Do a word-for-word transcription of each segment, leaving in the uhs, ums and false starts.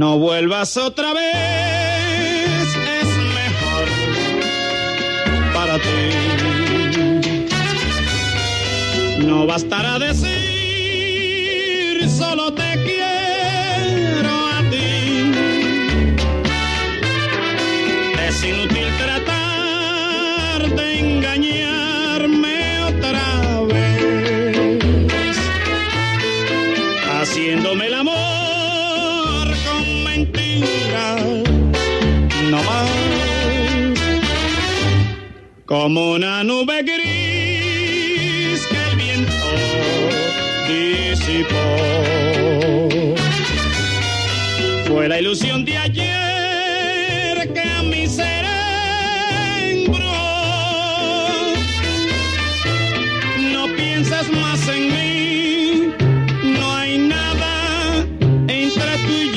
No vuelvas otra vez, es mejor para ti. No bastará decir solo te quiero a ti. Es inútil tratar de engañarme otra vez, haciéndome el amor con mentiras, no más, como una nube gris que el viento disipó. Fue la ilusión de ayer que a mi ser embrujó. No pienses más en mí, no hay nada entre tú y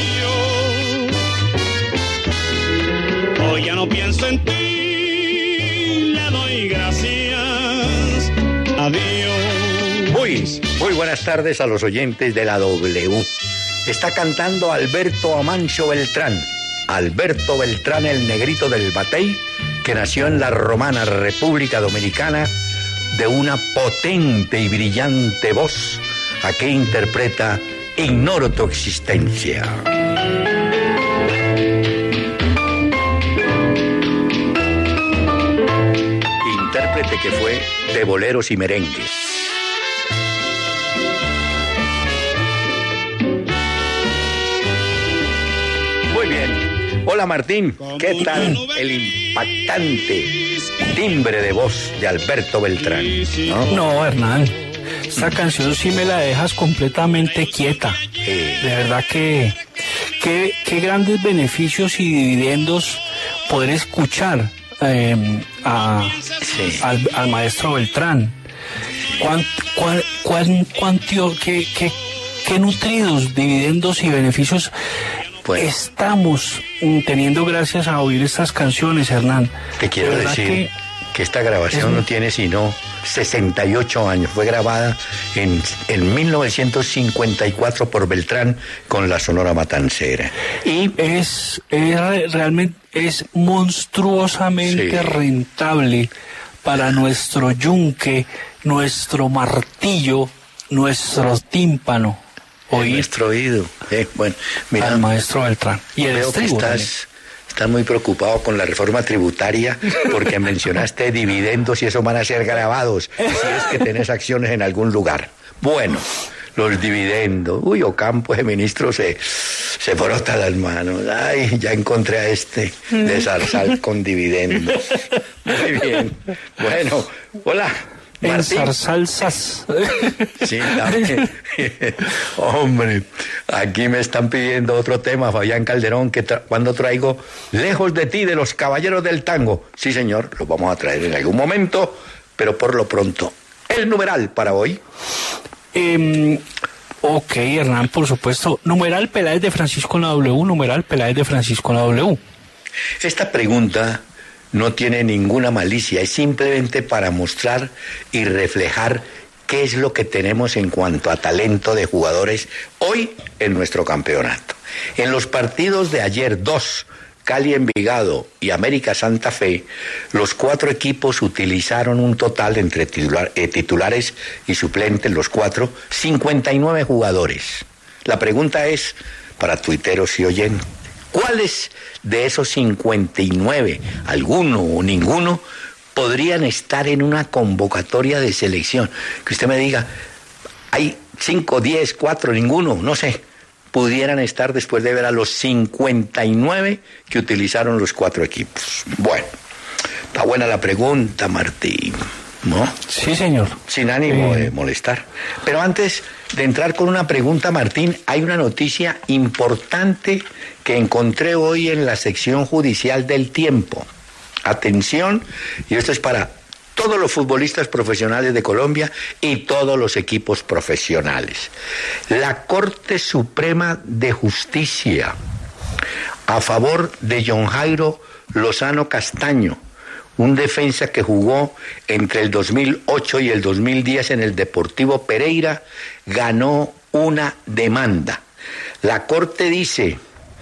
yo. Hoy ya no pienso en ti, le doy gracias a Dios. Muy, muy buenas tardes a los oyentes de la W. Está cantando Alberto Amancio Beltrán. Alberto Beltrán, el negrito del batey, que nació en la romana República Dominicana, de una potente y brillante voz, a que interpreta Ignoro tu existencia. Intérprete que fue de boleros y merengues. Muy bien. Hola Martín, ¿qué tal el impactante timbre de voz de Alberto Beltrán? No, no Hernán, esta canción sí me la dejas completamente quieta. Eh. De verdad que qué que grandes beneficios y dividendos poder escuchar eh, a, Sí. al, al maestro Beltrán. ¿Cuán, cuán, cuán, cuantio, qué, qué, qué nutridos dividendos y beneficios Bueno. estamos mm, teniendo gracias a oír estas canciones, Hernán? Te quiero De verdad decir que, que esta grabación es- no tiene sino sesenta y ocho años. Fue grabada en, en mil novecientos cincuenta y cuatro por Beltrán con la Sonora Matancera. Y es, es re- realmente es monstruosamente Sí. rentable para nuestro yunque, nuestro martillo, nuestro tímpano en oír nuestro oído. Eh, bueno, mira, al maestro Beltrán. Y el veo que estribo también. estás, estás muy preocupado con la reforma tributaria porque mencionaste dividendos y eso van a ser grabados si es que tenés acciones en algún lugar. Bueno, los dividendos. Uy, Ocampo, ese ministro se, se frota las manos. Ay, ya encontré a este de Zarzal con dividendos. Muy bien. Bueno, hola. Martín. Ensalzas. Sí, también. Hombre, aquí me están pidiendo otro tema, Fabián Calderón, que tra- cuando traigo Lejos de ti, de los Caballeros del Tango. Sí, señor, lo vamos a traer en algún momento, pero por lo pronto, el numeral para hoy. Eh, ok, Hernán, por supuesto. Numeral Peláez de Francisco en la W, numeral Peláez de Francisco en la W. Esta pregunta no tiene ninguna malicia, es simplemente para mostrar y reflejar qué es lo que tenemos en cuanto a talento de jugadores hoy en nuestro campeonato. En los partidos de ayer, dos, Cali Envigado y América Santa Fe, los cuatro equipos utilizaron un total entre titular, eh, titulares y suplentes, los cuatro, cincuenta y nueve jugadores. La pregunta es, para tuiteros y oyentes, ¿cuáles de esos cincuenta y nueve, alguno o ninguno, podrían estar en una convocatoria de selección? Que usted me diga, hay cinco, diez, cuatro, ninguno, no sé, pudieran estar después de ver a los cincuenta y nueve que utilizaron los cuatro equipos. Bueno, está buena la pregunta, Martín, ¿no? Sí, señor. Sin ánimo Eh. de molestar. Pero antes de entrar con una pregunta, Martín, hay una noticia importante que encontré hoy en la sección judicial del Tiempo. Atención, y esto es para todos los futbolistas profesionales de Colombia y todos los equipos profesionales. La Corte Suprema de Justicia, a favor de John Jairo Lozano Castaño, un defensa que jugó entre el dos mil ocho y el dos mil diez en el Deportivo Pereira, ganó una demanda. La Corte dice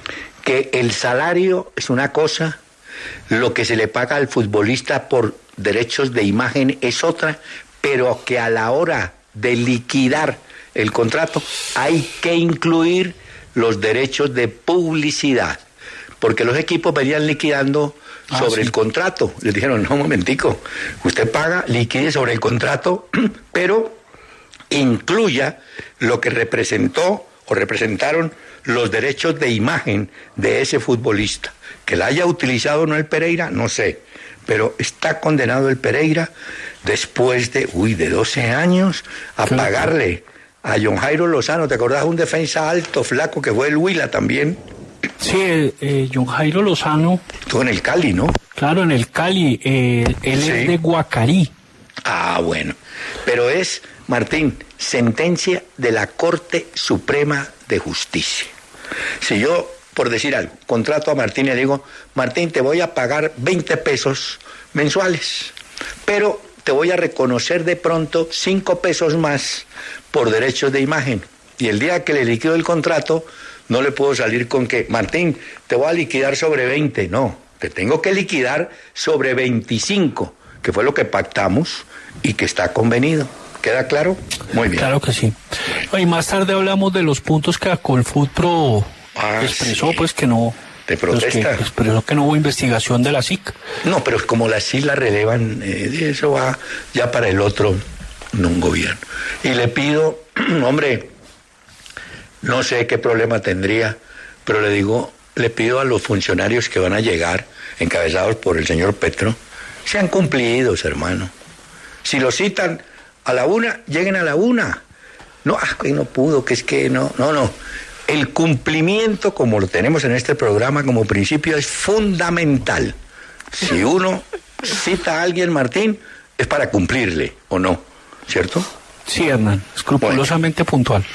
que el salario es una cosa, lo que se le paga al futbolista por derechos de imagen es otra, pero que a la hora de liquidar el contrato hay que incluir los derechos de publicidad, porque los equipos venían liquidando ah, sobre sí. el contrato. Les dijeron, no, un momentico, usted paga, liquide sobre el contrato, pero incluya lo que representó o representaron los derechos de imagen de ese futbolista. Que la haya utilizado o no el Pereira, no sé, pero está condenado el Pereira después de, uy, de doce años a claro. pagarle a John Jairo Lozano. ¿Te acordás? Un defensa alto, flaco, que fue el Huila también. Sí, eh, John Jairo Lozano. Estuvo en el Cali, ¿no? Claro, en el Cali. Eh, él sí. es de Guacarí. Ah, bueno. Pero es, Martín, sentencia de la Corte Suprema de Justicia. Si yo, por decir algo, contrato a Martín y le digo, Martín, te voy a pagar veinte pesos mensuales, pero te voy a reconocer de pronto cinco pesos más por derechos de imagen. Y el día que le liquido el contrato, no le puedo salir con que, Martín, te voy a liquidar sobre veinte. No, te tengo que liquidar sobre veinticinco, que fue lo que pactamos y que está convenido. ¿Queda claro? Muy bien. Claro que sí. Y más tarde hablamos de los puntos que Acolfutro ah, expresó, sí. pues que no... ¿Te protesta? Pues que expresó que no hubo investigación de la S I C. No, pero como la S I C la relevan, eh, eso va ya para el otro, no un gobierno. Y le pido, hombre, no sé qué problema tendría, pero le digo, le pido a los funcionarios que van a llegar, encabezados por el señor Petro, sean cumplidos, hermano. Si lo citan a la una, lleguen a la una. No, ah, que no pudo, que es que no, no, no. El cumplimiento, como lo tenemos en este programa como principio, es fundamental. Si uno cita a alguien, Martín, es para cumplirle, ¿o no? ¿Cierto? Sí, Hernán, escrupulosamente bueno. puntual.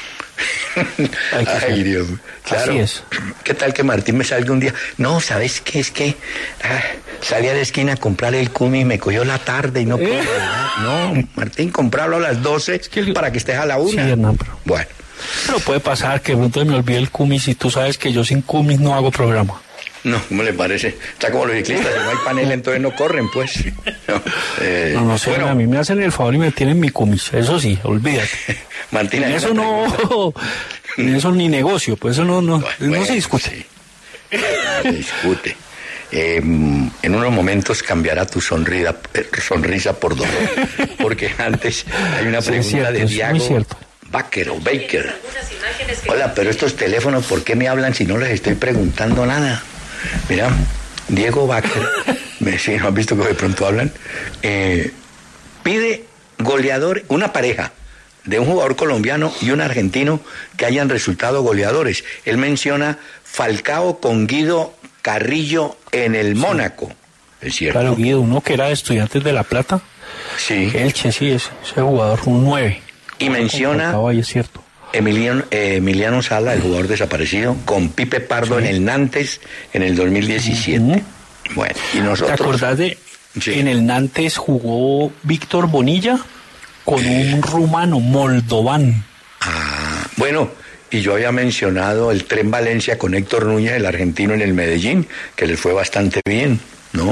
Ay, Dios. Claro. Así es. ¿Qué tal que Martín me salga un día? No, ¿sabes qué? Es que ah, salí a la esquina a comprar el cumi y me cogió la tarde y no puedo. ¿Eh? No, Martín, comprarlo a las doce es que el... para que estés a la una. Sí, Hernán, pero... Bueno. Pero puede pasar que de pronto me olvide el cumis y tú sabes que yo sin cumis no hago programa. No, ¿cómo le parece? Está como los ciclistas, si no hay panel entonces no corren, pues. No, eh, no, no sé, bueno. A mí me hacen el favor y me tienen mi cumis, eso sí, olvídate. Martina, en eso no, en eso ni negocio, pues eso no, no, bueno, no se discute. Sí. Se discute. Eh, en unos momentos cambiará tu sonrisa, sonrisa por dolor, porque antes hay una pregunta sí, cierto, de Diago Baker o Baker. Hola, pero estos teléfonos, ¿por qué me hablan si no les estoy preguntando nada? Mira, Diego Baker, me, si no has visto que de pronto hablan, eh, pide goleador, una pareja de un jugador colombiano y un argentino que hayan resultado goleadores. Él menciona Falcao con Guido Carrillo en el sí. Mónaco. ¿Es cierto? Claro, Guido, uno que era de Estudiantes de La Plata. Sí. Elche, sí, ese, ese jugador, un nueve. Y menciona Falcao, ahí es cierto. Emiliano, eh, Emiliano Sala, el jugador desaparecido, con Pipe Pardo sí. en el Nantes en el dos mil diecisiete. Uh-huh. Bueno, y nosotros... ¿Te acordás de sí. en el Nantes jugó Víctor Bonilla con eh. un rumano, Moldovan? Ah, bueno, y yo había mencionado el Tren Valencia con Héctor Núñez, el argentino en el Medellín, que les fue bastante bien, ¿no?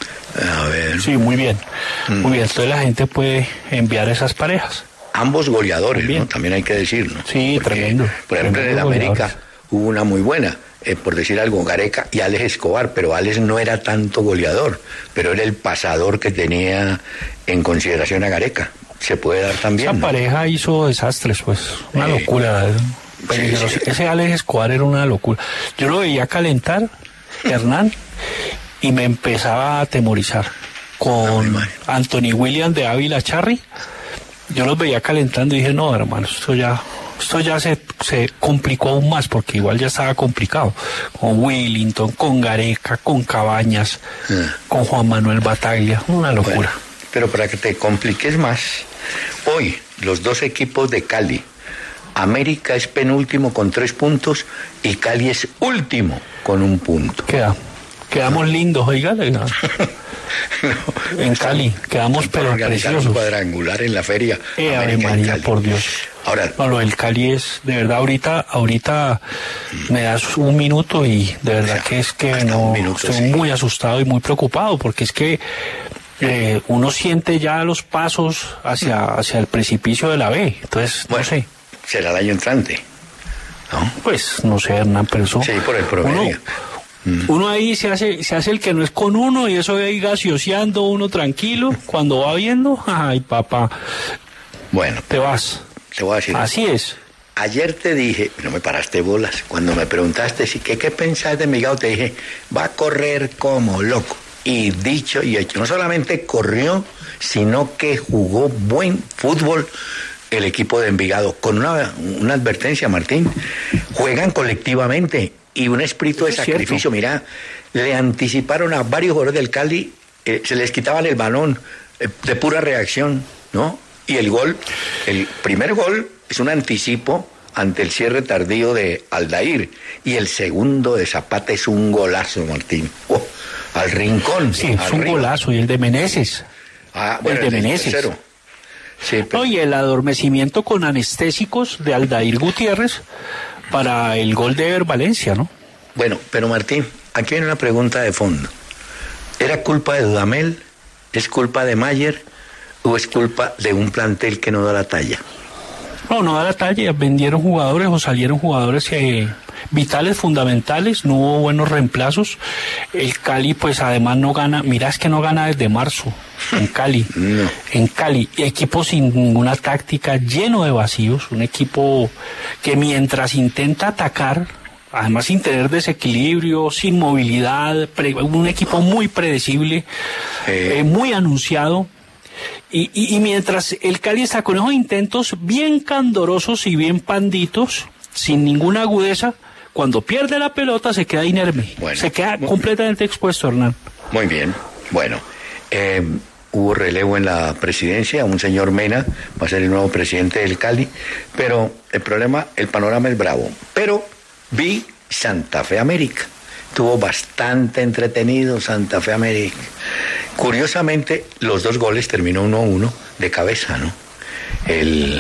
A ver. Sí, muy bien. Mm. Muy bien, entonces la gente puede enviar esas parejas. Ambos goleadores, también. ¿no? También hay que decirlo. Sí, porque, tremendo. Por ejemplo, en el América hubo una muy buena, eh, por decir algo, Gareca y Alex Escobar, pero Alex no era tanto goleador, pero era el pasador que tenía en consideración a Gareca. Se puede dar también. Esa ¿no? pareja hizo desastres, pues, una eh, locura. Sí, sí, sí. Ese Alex Escobar era una locura. Yo lo veía calentar, Hernán, y me empezaba a atemorizar. Con no, Anthony William de Ávila Charri, yo los veía calentando y dije, no, hermano, esto ya, esto ya se, se complicó aún más, porque igual ya estaba complicado. Con Willington, con Gareca, con Cabañas, ah. con Juan Manuel Bataglia, una locura. Bueno, pero para que te compliques más, hoy los dos equipos de Cali, América es penúltimo con tres puntos y Cali es último con un punto. Queda, quedamos lindos, oiga. No, en Cali, quedamos pero preciosos. Un cuadrangular en la feria. Eh, América María, por Dios. Ahora, no, lo del Cali es, de verdad, ahorita, ahorita me das un minuto y de verdad o sea, que es que no, minuto, estoy sí. muy asustado y muy preocupado, porque es que eh, uno siente ya los pasos hacia, hacia el precipicio de la B, entonces, bueno, no sé. Será el año entrante, ¿no? Pues, no sé, Hernán, pero eso... Sí, por el promedio. Uno, mm. uno ahí se hace, se hace el que no es con uno y eso ahí gaseoseando uno tranquilo, cuando va viendo, ay, papá, bueno, te vas. Te voy a decir. Así es. Ayer te dije, no me paraste bolas, cuando me preguntaste si qué, qué pensás de Envigado, te dije, va a correr como loco. Y dicho y hecho, no solamente corrió, sino que jugó buen fútbol el equipo de Envigado, con una, una advertencia, Martín, juegan colectivamente y un espíritu de es sacrificio. Cierto. Mira, le anticiparon a varios jugadores del Cali, eh, se les quitaban el balón eh, de pura reacción, ¿no? Y el gol, el primer gol es un anticipo ante el cierre tardío de Aldair. Y el segundo de Zapata es un golazo, Martín. Oh, al rincón. Sí, es un golazo. Y el de Meneses. Ah, bueno, el de Meneses. Sí, pero... no, y el adormecimiento con anestésicos de Aldair Gutiérrez para el gol de Ever Valencia, ¿no? Bueno, pero Martín, aquí viene una pregunta de fondo. ¿Era culpa de Dudamel? ¿Es culpa de Mayer? ¿O es culpa de un plantel que no da la talla? No, no da la talla. Vendieron jugadores o salieron jugadores eh, vitales, fundamentales. No hubo buenos reemplazos. El Cali, pues además no gana. Mirá, es que no gana desde marzo en Cali. No. En Cali. Equipo sin ninguna táctica, lleno de vacíos. Un equipo que mientras intenta atacar, además sin tener desequilibrio, sin movilidad, pre, un equipo muy predecible, eh. Eh, muy anunciado. Y, y, y mientras el Cali está con esos intentos bien candorosos y bien panditos, sin ninguna agudeza, cuando pierde la pelota se queda inerme, bueno, se queda completamente expuesto, Hernán. Muy bien, bueno, eh, hubo relevo en la presidencia, un señor Mena va a ser el nuevo presidente del Cali, pero el problema, el panorama es bravo. Pero vi Santa Fe América, estuvo bastante entretenido Santa Fe América. Curiosamente, los dos goles terminó uno a uno de cabeza, ¿no? El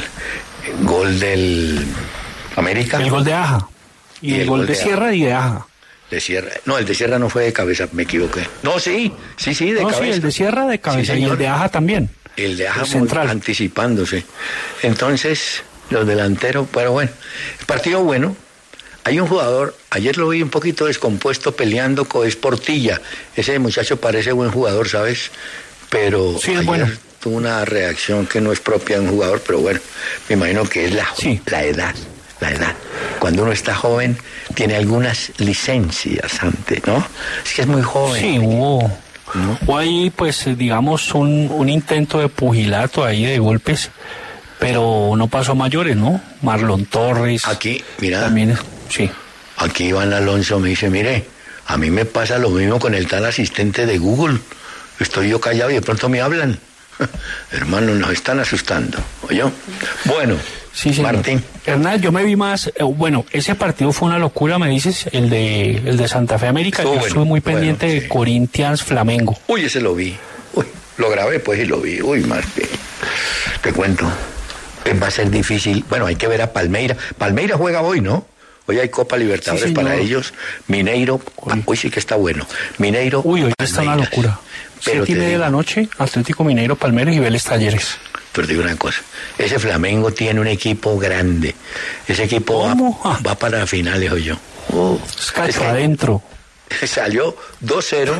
gol del América. El gol de Aja. Y, y el, el gol, gol de, de Sierra y de Aja. De Sierra. No, el de Sierra no fue de cabeza, me equivoqué. No, sí, sí, sí, de no, cabeza. Sí, el de Sierra de cabeza, sí, y el de Aja también. El de Aja el central. Anticipándose. Entonces, los delanteros, pero bueno, el partido bueno. Hay un jugador, ayer lo vi un poquito descompuesto peleando con Portilla. Ese muchacho parece buen jugador, ¿sabes? Pero sí, es ayer bueno. tuvo una reacción que no es propia de un jugador, pero bueno, me imagino que es la, sí. la edad, la edad. Cuando uno está joven, tiene algunas licencias antes, ¿no? Es que es muy joven. Sí, hubo, ¿no? Hubo ahí, pues, digamos, un, un intento de pugilato ahí, de golpes, pero no pasó a mayores, ¿no? Marlon Torres. Aquí, mira. También, sí. Aquí Iván Alonso me dice, mire, a mí me pasa lo mismo con el tal asistente de Google. Estoy yo callado y de pronto me hablan. Hermano, nos están asustando. ¿Oye? Bueno, sí, sí, Martín. Hernán, yo me vi más, eh, bueno, ese partido fue una locura, me dices, el de el de Santa Fe América. Estuvo yo bueno, estuve muy pendiente bueno, sí. de Corinthians Flamengo. Uy, ese lo vi. Uy, lo grabé pues y lo vi. Uy, Martín. Te cuento. Va a ser difícil. Bueno, hay que ver a Palmeira. Palmeira juega hoy, ¿no? Hoy hay Copa Libertadores sí, para ellos. Mineiro, hoy. hoy sí que está bueno. Mineiro. Uy, hoy Palmeiras. Está una locura. Siete y media de la noche, Atlético Mineiro, Palmeiras y Vélez Talleres. Pero te digo una cosa, ese Flamengo tiene un equipo grande. Ese equipo va, ah. va para finales, oye yo. Oh, es cacho adentro. Salió dos cero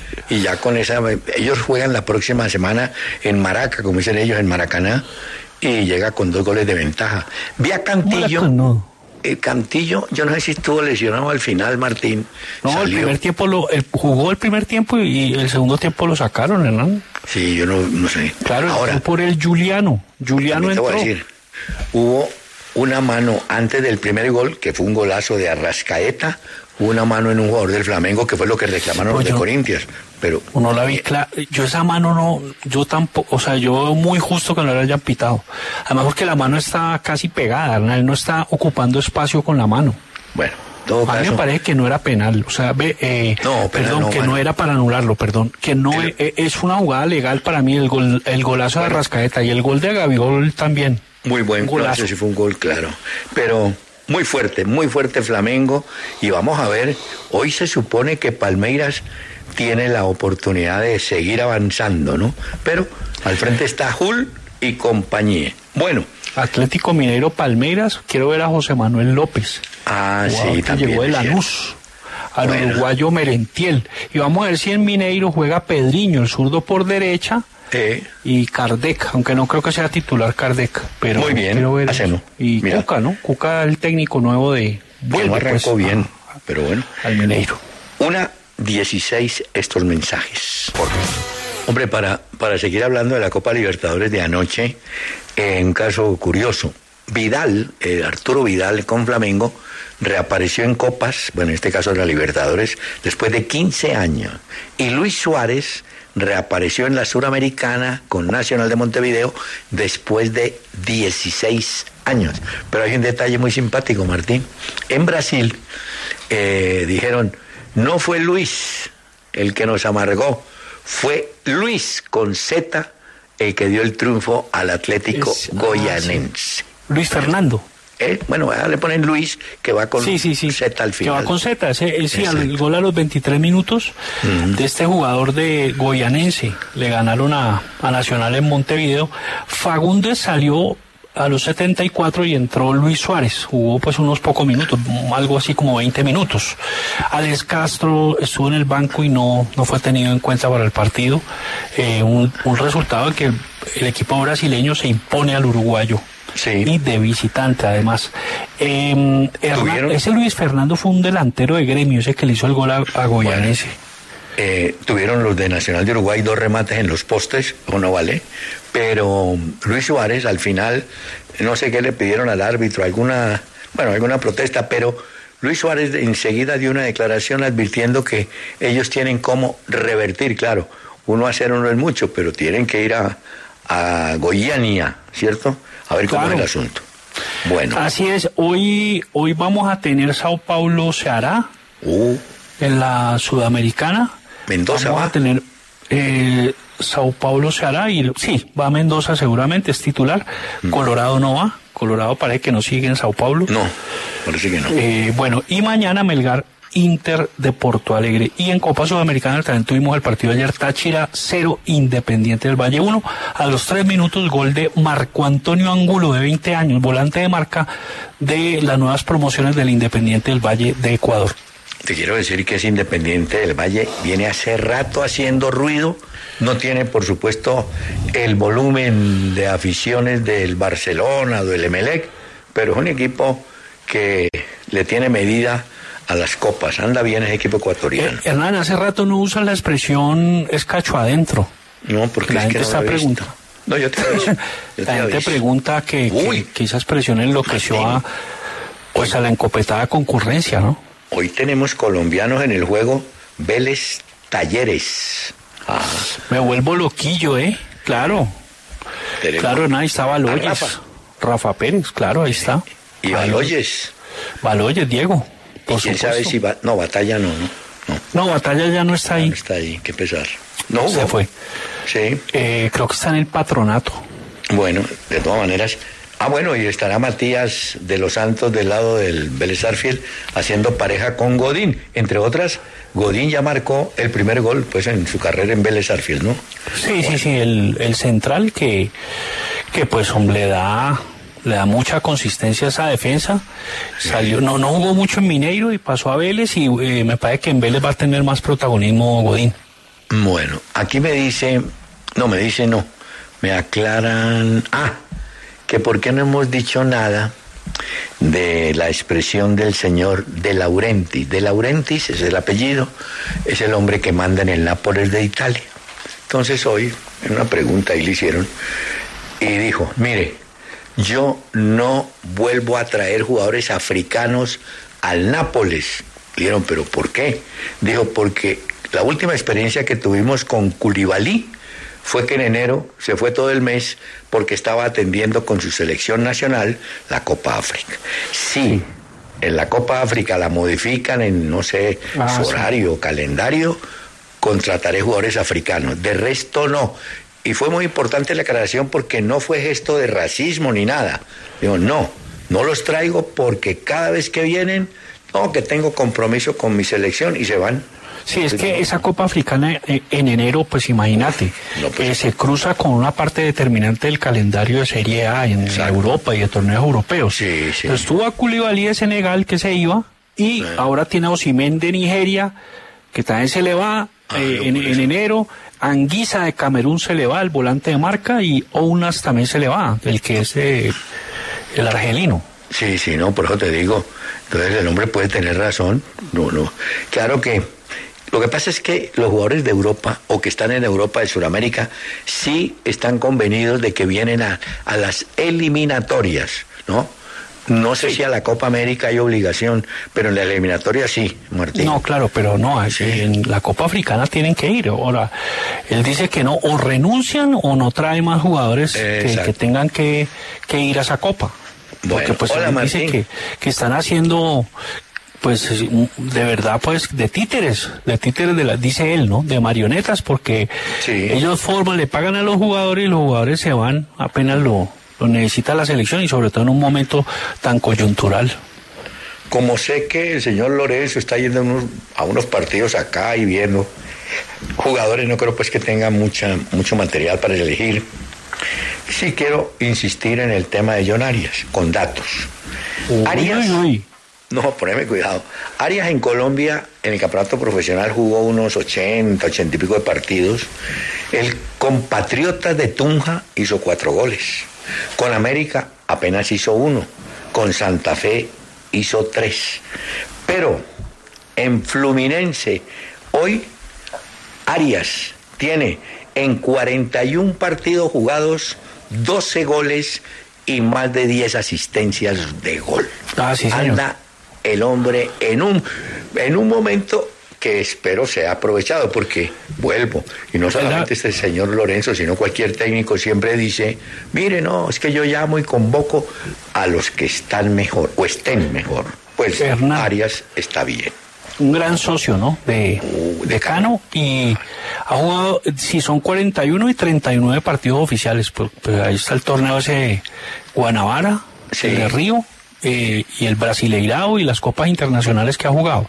y ya con esa... Ellos juegan la próxima semana en Maraca, como dicen ellos, en Maracaná, y llega con dos goles de ventaja. Vi a Cantillo... No. El Cantillo, yo no sé si estuvo lesionado al final, Martín. No, salió. el primer tiempo lo el, jugó el primer tiempo y el segundo tiempo lo sacaron, Hernán. Sí, yo no, no sé. Claro, ahora por el Juliano. Juliano entró. Te voy a decir, hubo una mano antes del primer gol, que fue un golazo de Arrascaeta, hubo una mano en un jugador del Flamengo, que fue lo que reclamaron pues los yo, de Corinthians. Pero no la vi clara. Yo esa mano no, yo tampoco, o sea, yo muy justo que no la hayan pitado. Además porque la mano está casi pegada, él no está ocupando espacio con la mano. Bueno, todo a mí caso, me parece que no era penal, o sea, ve, eh, no, perdón, no, que bueno. no era para anularlo, perdón, que no Pero, eh, es una jugada legal para mí el gol, el golazo bueno, de Arrascaeta y el gol de Gabigol también. Muy buen golazo, sí fue un gol, claro, pero muy fuerte, muy fuerte Flamengo, y vamos a ver, hoy se supone que Palmeiras tiene la oportunidad de seguir avanzando, ¿no? Pero al frente está Hull y compañía. Bueno. Atlético Mineiro Palmeiras, quiero ver a José Manuel López. Ah, sí, también. Llegó de Lanús, al bueno. uruguayo Merentiel. Y vamos a ver si en Mineiro juega Pedriño, el zurdo por derecha, eh. y Kardec, aunque no creo que sea titular Kardec. Pero muy bien, quiero ver hacemos. Y Mira. Cuca, ¿no? Cuca, el técnico nuevo de... Vuelve, no arrancó pues, bien, a, pero bueno. Al Mineiro. Una dieciséis estos mensajes. Por Hombre, para, para seguir hablando de la Copa Libertadores de anoche, en un caso curioso, Vidal, eh, Arturo Vidal con Flamengo, reapareció en Copas, bueno, en este caso en la Libertadores, después de quince años. Y Luis Suárez reapareció en la Suramericana con Nacional de Montevideo después de dieciséis años. Pero hay un detalle muy simpático, Martín. En Brasil eh, dijeron, no fue Luis el que nos amargó, fue Luis con Z el que dio el triunfo al Atlético es, Goianense. Ah, sí. Luis Fernando. Eh, bueno, le ponen Luis, que va con sí, sí, sí. Z al final. Que va con Z, ese, ese el gol a los veintitrés minutos uh-huh. de este jugador de Goianense. Le ganaron a, a Nacional en Montevideo. Fagundes salió a los setenta y cuatro y entró Luis Suárez, jugó pues unos pocos minutos, algo así como veinte minutos. Alex Castro estuvo en el banco y no, no fue tenido en cuenta para el partido. Eh, un, un resultado en que el equipo brasileño se impone al uruguayo. Sí. Y de visitante además. Eh, Hernán, ese Luis Fernando fue un delantero de Gremio, ese que le hizo el gol a, a Goianense. Bueno. Eh, tuvieron los de Nacional de Uruguay dos remates en los postes, o no vale, pero Luis Suárez al final, no sé qué le pidieron al árbitro, alguna, bueno, alguna protesta, pero Luis Suárez enseguida dio una declaración advirtiendo que ellos tienen cómo revertir, claro, uno a cero no es mucho, pero tienen que ir a, a Goiânia, ¿cierto? A ver cómo claro. es el asunto. Bueno. Así es, hoy, hoy vamos a tener Sao Paulo Ceará uh. en la Sudamericana. Mendoza vamos va. a tener eh, Sao Paulo Ceará y sí, va a Mendoza seguramente, es titular. Mm. Colorado no va, Colorado parece que no sigue en Sao Paulo. No, parece que no. Eh, bueno, y mañana Melgar Inter de Porto Alegre. Y en Copa Sudamericana también tuvimos el partido de ayer, Táchira cero, Independiente del Valle uno. A los tres minutos, gol de Marco Antonio Angulo, de veinte años, volante de marca de las nuevas promociones del Independiente del Valle de Ecuador. Te quiero decir que ese Independiente del Valle viene hace rato haciendo ruido, no tiene por supuesto el volumen de aficiones del Barcelona o del Emelec, pero es un equipo que le tiene medida a las copas, anda bien ese equipo ecuatoriano. Eh, Hernán, hace rato no usan la expresión es cacho adentro. No, porque la es gente que no está preguntando. No, yo te aviso. Yo la te gente aviso. pregunta que, que, que esa expresión enloqueció a, pues, a la encopetada concurrencia, ¿no? Hoy tenemos colombianos en el juego, Vélez Talleres. Ah. Me vuelvo loquillo, ¿eh? Claro. Tenemos. Claro, ahí está Baloyes. Rafa. Rafa Pérez, claro, ahí está. Y Baloyes. Baloyes, Diego. ¿Y quién supuesto. sabe si va? No, Batalla no, no. No, no Batalla ya no está ahí. No está ahí, qué pesar. No, se no. fue. Sí. Eh, creo que está en el Patronato. Bueno, de todas maneras. Ah, bueno, y estará Matías de los Santos del lado del Vélez Sarsfield haciendo pareja con Godín. Entre otras, Godín ya marcó el primer gol pues en su carrera en Vélez Sarsfield, ¿no? Sí, bueno. sí, sí, el, el central que, que pues hombre, le da, le da mucha consistencia a esa defensa. Salió, no, no jugó mucho en Mineiro y pasó a Vélez y eh, me parece que en Vélez va a tener más protagonismo Godín. Bueno, aquí me dice, no, me dice no, me aclaran, ah, que por qué no hemos dicho nada de la expresión del señor De Laurentiis. De Laurentiis es el apellido, es el hombre que manda en el Nápoles de Italia. Entonces hoy, en una pregunta ahí le hicieron, y dijo, mire, yo no vuelvo a traer jugadores africanos al Nápoles. Le dijeron, ¿pero por qué? Dijo, porque la última experiencia que tuvimos con Koulibaly fue que en enero se fue todo el mes porque estaba atendiendo con su selección nacional la Copa África. Sí, en la Copa África la modifican en, no sé, Ah, su sí. horario, calendario, contrataré jugadores africanos. De resto, no. Y fue muy importante la aclaración porque no fue gesto de racismo ni nada. Digo, no, no los traigo porque cada vez que vienen, no, que tengo compromiso con mi selección y se van. Sí, es que esa Copa Africana eh, en enero, pues imagínate, No, pues, eh, se cruza con una parte determinante del calendario de Serie A en Exacto. Europa y de torneos europeos. Sí, sí. Entonces tuvo a Koulibaly de Senegal que se iba y Sí. ahora tiene a Osimhen de Nigeria que también se le va Ah, eh, no, en, por en eso. enero. Anguissa de Camerún se le va, el volante de marca, y Ounas también se le va, el que es eh, el argelino. Sí, sí, no, por eso te digo. Entonces el hombre puede tener razón. No, no. Claro que lo que pasa es que los jugadores de Europa o que están en Europa, de Sudamérica, sí están convenidos de que vienen a, a las eliminatorias, ¿no? No sé si a la Copa América hay obligación, pero en la eliminatoria sí, Martín. No, claro, pero no, Sí. en la Copa Africana tienen que ir. Ahora, él dice que no, o renuncian o no trae más jugadores que, Exacto. que tengan que, que ir a esa Copa. Porque Bueno, pues hola, él dice Martín. que, que están haciendo, pues de verdad, pues de títeres, de títeres, de la, dice él, ¿no? De marionetas, porque Sí. ellos forman, le pagan a los jugadores y los jugadores se van apenas lo, lo necesita la selección y sobre todo en un momento tan coyuntural. Como sé que el señor Lorenzo está yendo a unos, a unos partidos acá y viendo jugadores, no creo pues que tenga mucha, mucho material para elegir. Sí quiero insistir en el tema de John Arias, con datos. Uy, Arias, uy, uy. no, poneme cuidado. Arias en Colombia, en el campeonato profesional, jugó unos ochenta, ochenta y pico de partidos. El compatriota de Tunja hizo cuatro goles. Con América apenas hizo uno. Con Santa Fe hizo tres. Pero en Fluminense, hoy Arias tiene en cuarenta y un partidos jugados doce goles y más de diez asistencias de gol. Ah, sí, señor. Anda el hombre en un, en un momento que espero sea aprovechado, porque vuelvo, y no solamente este señor Lorenzo, sino cualquier técnico siempre dice, mire, no, es que yo llamo y convoco a los que están mejor, o estén mejor. Pues Hernán. Arias está bien. Un gran socio, ¿no? De, Uh, de de Cano, y ha jugado, sí, son cuarenta y uno y treinta y nueve partidos oficiales. Pues, pues ahí está el torneo ese Guanabara, Sí. el de Río, eh, y el Brasileirao y las copas internacionales que ha jugado.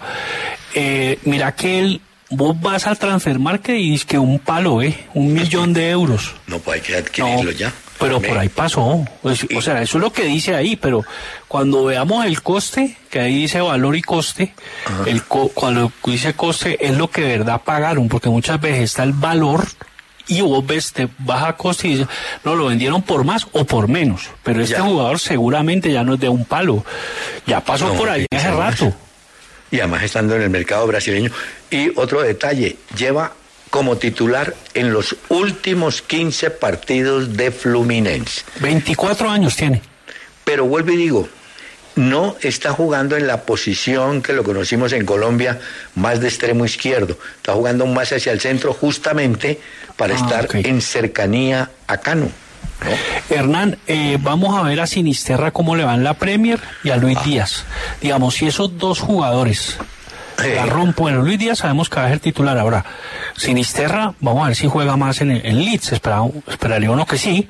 Eh, mira que él, vos vas al Transfermarket y dices que un palo, ¿eh? Un millón de euros. No, pues hay que adquirirlo No, ya. pero Me- por ahí pasó. Pues, o sea, eso es lo que dice ahí, pero cuando veamos el coste, que ahí dice valor y coste, Ajá. el co- cuando dice coste es lo que de verdad pagaron, porque muchas veces está el valor y vos ves, te baja coste y dices, no, lo vendieron por más o por menos, pero este Ya. jugador seguramente ya no es de un palo, ya pasó No, por ahí sí, hace sí, rato. Y además estando en el mercado brasileño. Y otro detalle, lleva como titular en los últimos quince partidos de Fluminense. veinticuatro años tiene. Pero vuelvo y digo, no está jugando en la posición que lo conocimos en Colombia, más de extremo izquierdo. Está jugando más hacia el centro justamente para Ah, estar ok. en cercanía a Cano, ¿no? Hernán, eh, vamos a ver a Sinisterra cómo le va en la Premier y a Luis Ah. Díaz. Digamos, si esos dos jugadores Eh. la rompen, bueno, Luis Díaz sabemos que va a ser titular ahora. Sinisterra, vamos a ver si juega más en, en Leeds, espera- esperaría uno que sí.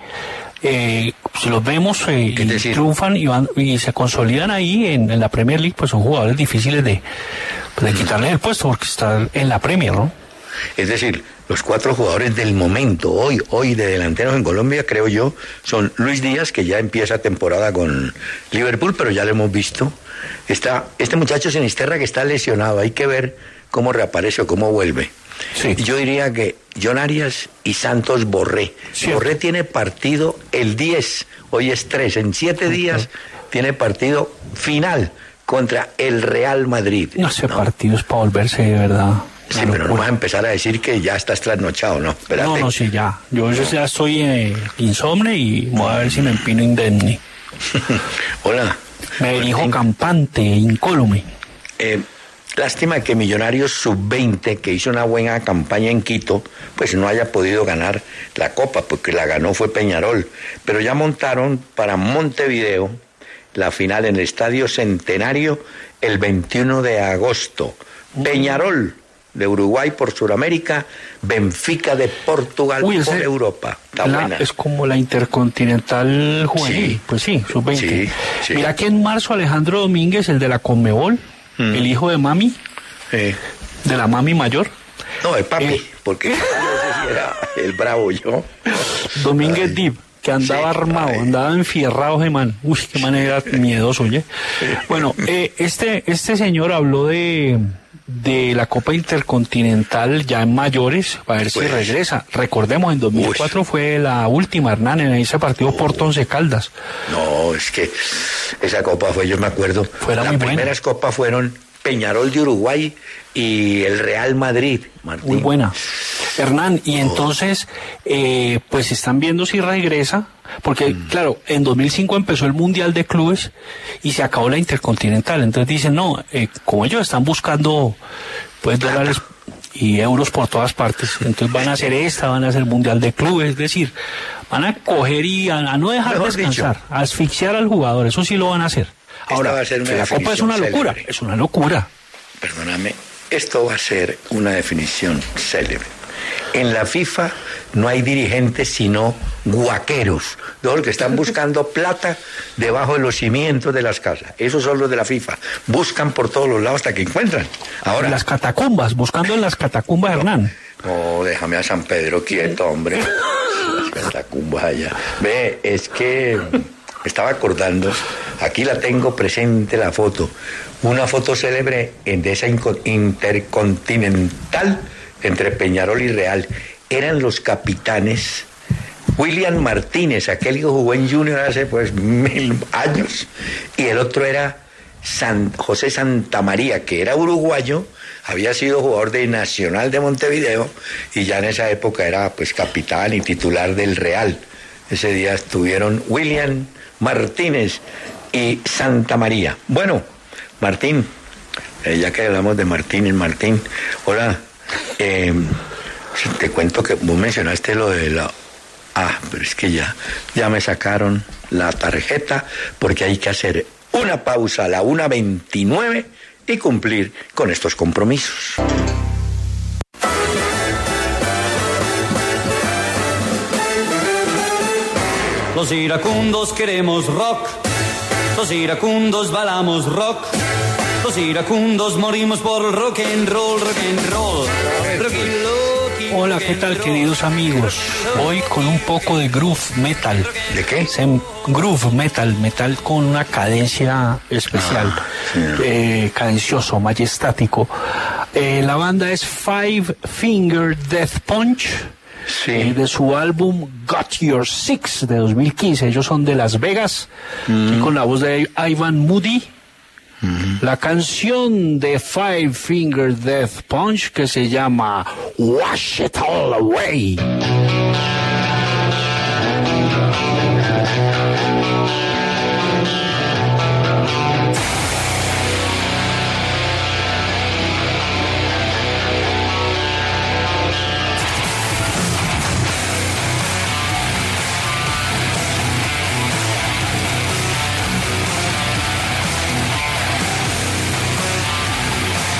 Eh, si los vemos eh, ¿Qué y decir? triunfan y, van, y se consolidan ahí en, en la Premier League, pues son jugadores difíciles de, de quitarles el puesto porque están en la Premier, ¿no? Es decir, los cuatro jugadores del momento, hoy, hoy de delanteros en Colombia, creo yo, son Luis Díaz, que ya empieza temporada con Liverpool, pero ya lo hemos visto. Está este muchacho Sinisterra que está lesionado, hay que ver cómo reaparece o cómo vuelve. Sí. Yo diría que John Arias y Santos Borré. Cierto. Borré tiene partido el diez, hoy es tres, en siete días tiene partido final contra el Real Madrid. No, ese ¿no? partido es para volverse de verdad. Sí, una pero no locura. vas a empezar a decir que ya estás trasnochado, ¿no? Espérate. No, no, sí, ya. Yo ya estoy eh, insomne y voy a ver si me empino indemne. Hola. Me dirijo Martín. campante, incólume. Eh, lástima que Millonarios sub veinte, que hizo una buena campaña en Quito, pues no haya podido ganar la Copa, porque la ganó fue Peñarol. Pero ya montaron para Montevideo la final en el Estadio Centenario el veintiuno de agosto. Peñarol de Uruguay por Sudamérica, Benfica de Portugal Uy, por Europa. Está la, buena. Es como la Intercontinental Juvenil. Sí. Pues sí, sub veinte. Sí, sí. Mira que en marzo Alejandro Domínguez, el de la Conmebol, mm. el hijo de Mami, sí. de la Mami mayor. No, el papi, eh. porque yo no sé si era el bravo yo. Domínguez Ay. Dib. Que andaba sí, armado, ay. andaba enfierrado ese man. Uy, qué manera miedoso, oye. Bueno, eh, este, este señor habló de, de la Copa Intercontinental ya en mayores, a ver pues, si regresa. Recordemos, en dos mil cuatro uy. fue la última, Hernán, en ese partido oh. por Once Caldas. No, es que esa copa fue, yo me acuerdo, Fuera las primeras buena. copas fueron Peñarol de Uruguay y el Real Madrid, Martín. Muy buena. Hernán, y entonces, eh, pues están viendo si regresa, porque mm. claro, en dos mil cinco empezó el Mundial de Clubes y se acabó la Intercontinental, entonces dicen, no, eh, como ellos están buscando, pues, dólares y euros por todas partes, entonces van a hacer esta, van a hacer Mundial de Clubes, es decir, van a coger y a, a no dejar Mejor descansar, dicho. a asfixiar al jugador, eso sí lo van a hacer. Ahora, va a ser una la Copa es una locura, célebre. es una locura. Perdóname, esto va a ser una definición célebre. En la FIFA no hay dirigentes sino guaqueros, todos los que están buscando plata debajo de los cimientos de las casas. Esos son los de la FIFA. Buscan por todos los lados hasta que encuentran. Ahora, en las catacumbas, buscando en las catacumbas, Hernán. No, déjame a San Pedro quieto, hombre. Las catacumbas allá. Ve, es que estaba acordando, aquí la tengo presente la foto, una foto célebre de esa Intercontinental entre Peñarol y Real. Eran los capitanes William Martínez, aquel que jugó en Junior hace pues mil años, y el otro era San, José Santamaría, que era uruguayo, había sido jugador de Nacional de Montevideo y ya en esa época era pues capitán y titular del Real. Ese día estuvieron William Martínez y Santamaría. Bueno, Martín, eh, ya que hablamos de Martínez, Martín, hola. Eh, te cuento que vos mencionaste lo de la... Ah, pero es que ya, ya me sacaron la tarjeta porque hay que hacer una pausa a la una veintinueve y cumplir con estos compromisos. Los iracundos queremos rock, los iracundos bailamos rock. Los iracundos morimos por rock and roll, rock and roll. Rock and roll. Hola, ¿qué tal, queridos amigos? Hoy con un poco de groove metal. ¿De qué? Groove metal, metal con una cadencia especial, ah, sí. eh, cadencioso, majestático. Eh, la banda es Five Finger Death Punch. Sí. Eh, de su álbum Got Your Six de dos mil quince. Ellos son de Las Vegas, mm. y con la voz de Ivan Moody. Mm-hmm. La canción de Five Finger Death Punch que se llama Wash It All Away.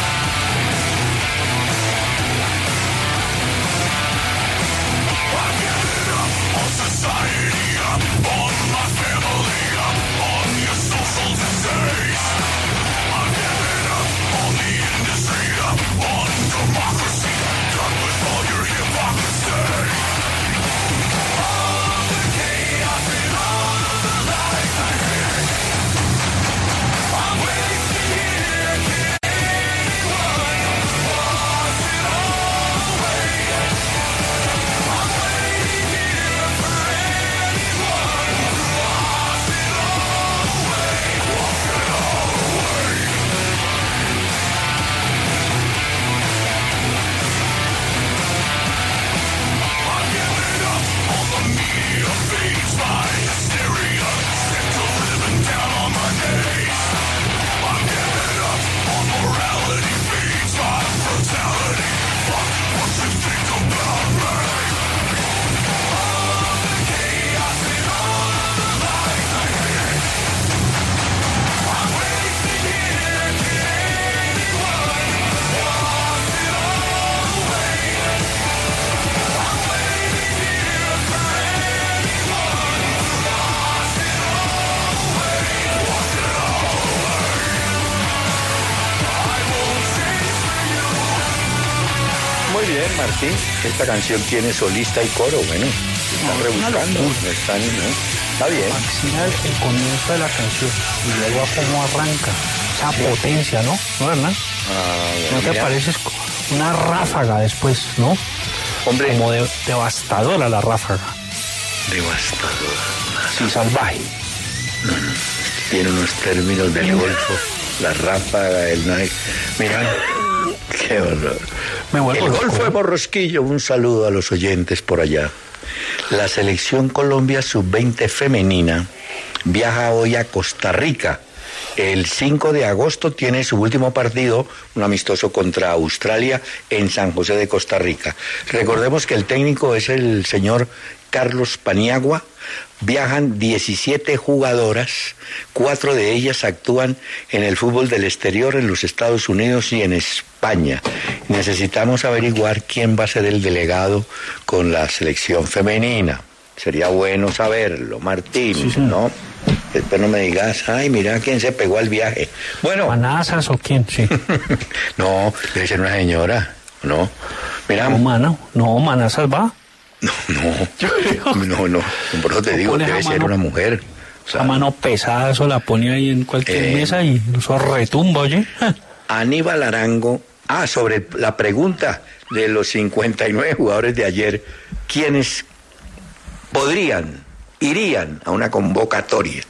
Wash ver, Martín, esta canción tiene solista y coro, bueno, están no, rebuscando, no están, ¿no? Está bien. Fascina el, el comienzo de la canción y luego a cómo arranca, esa sí. potencia, ¿no? ¿No, verdad? Ah, bueno, ¿No te mira. parece una ráfaga después, no? Hombre. Como de, devastadora la ráfaga. Devastadora. Sí, salvaje. No, no, tiene unos términos del Golfo, la ráfaga, el... Mira, qué horror. Me vuelvo el loco, Golfo ¿eh? de Borrosquillo, un saludo a los oyentes por allá. La selección Colombia sub veinte femenina viaja hoy a Costa Rica. El cinco de agosto tiene su último partido, un amistoso contra Australia en San José de Costa Rica. Recordemos que el técnico es el señor Carlos Paniagua. Viajan diecisiete jugadoras, cuatro de ellas actúan en el fútbol del exterior en los Estados Unidos y en España. Necesitamos averiguar quién va a ser el delegado con la selección femenina. Sería bueno saberlo, Martín, sí, sí. ¿no? Después no me digas, ay, mira quién se pegó al viaje. Bueno. ¿Manazas o quién? Sí. No, debe ser una señora, ¿no? Mira. No, mano, no, Manazas va. No, no, no, no, por eso te digo, debe ser una mujer. O sea, a mano pesada, eso la pone ahí en cualquier eh, mesa y eso retumba, oye. Aníbal Arango, ah, sobre la pregunta de los cincuenta y nueve jugadores de ayer, ¿quiénes podrían, irían a una convocatoria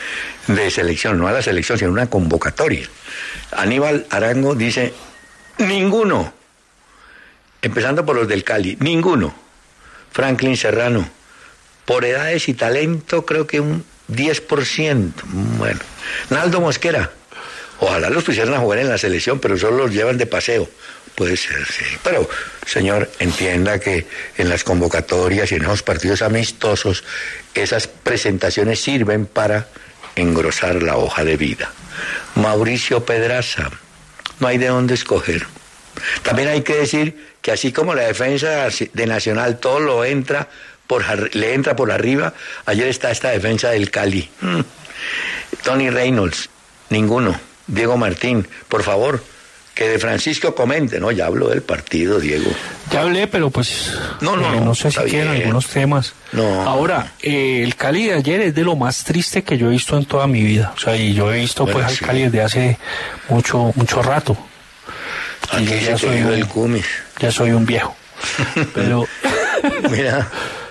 de selección? No a la selección, sino a una convocatoria. Aníbal Arango dice, ninguno, empezando por los del Cali, ninguno. Franklin Serrano, por edades y talento creo que un diez por ciento. Bueno, Naldo Mosquera, ojalá los pusieran a jugar en la selección, pero solo los llevan de paseo. Puede ser, sí. Pero, señor, entienda que en las convocatorias y en esos partidos amistosos, esas presentaciones sirven para engrosar la hoja de vida. Mauricio Pedraza, no hay de dónde escoger. También hay que decir que así como la defensa de Nacional todo lo entra por le entra por arriba, ayer está esta defensa del Cali. Hmm. Tony Reynolds, ninguno. Diego Martín, por favor, que de Francisco comente. No, ya habló del partido, Diego. Ya hablé, pero pues no, no, eh, no, no sé si quieren algunos temas. No. Ahora, eh, el Cali de ayer es de lo más triste que yo he visto en toda mi vida. O sea, y yo he visto bueno, pues sí. al Cali desde hace mucho, mucho rato. Aquí y ya soy un, el Cumis. Ya soy un viejo. Pero mira,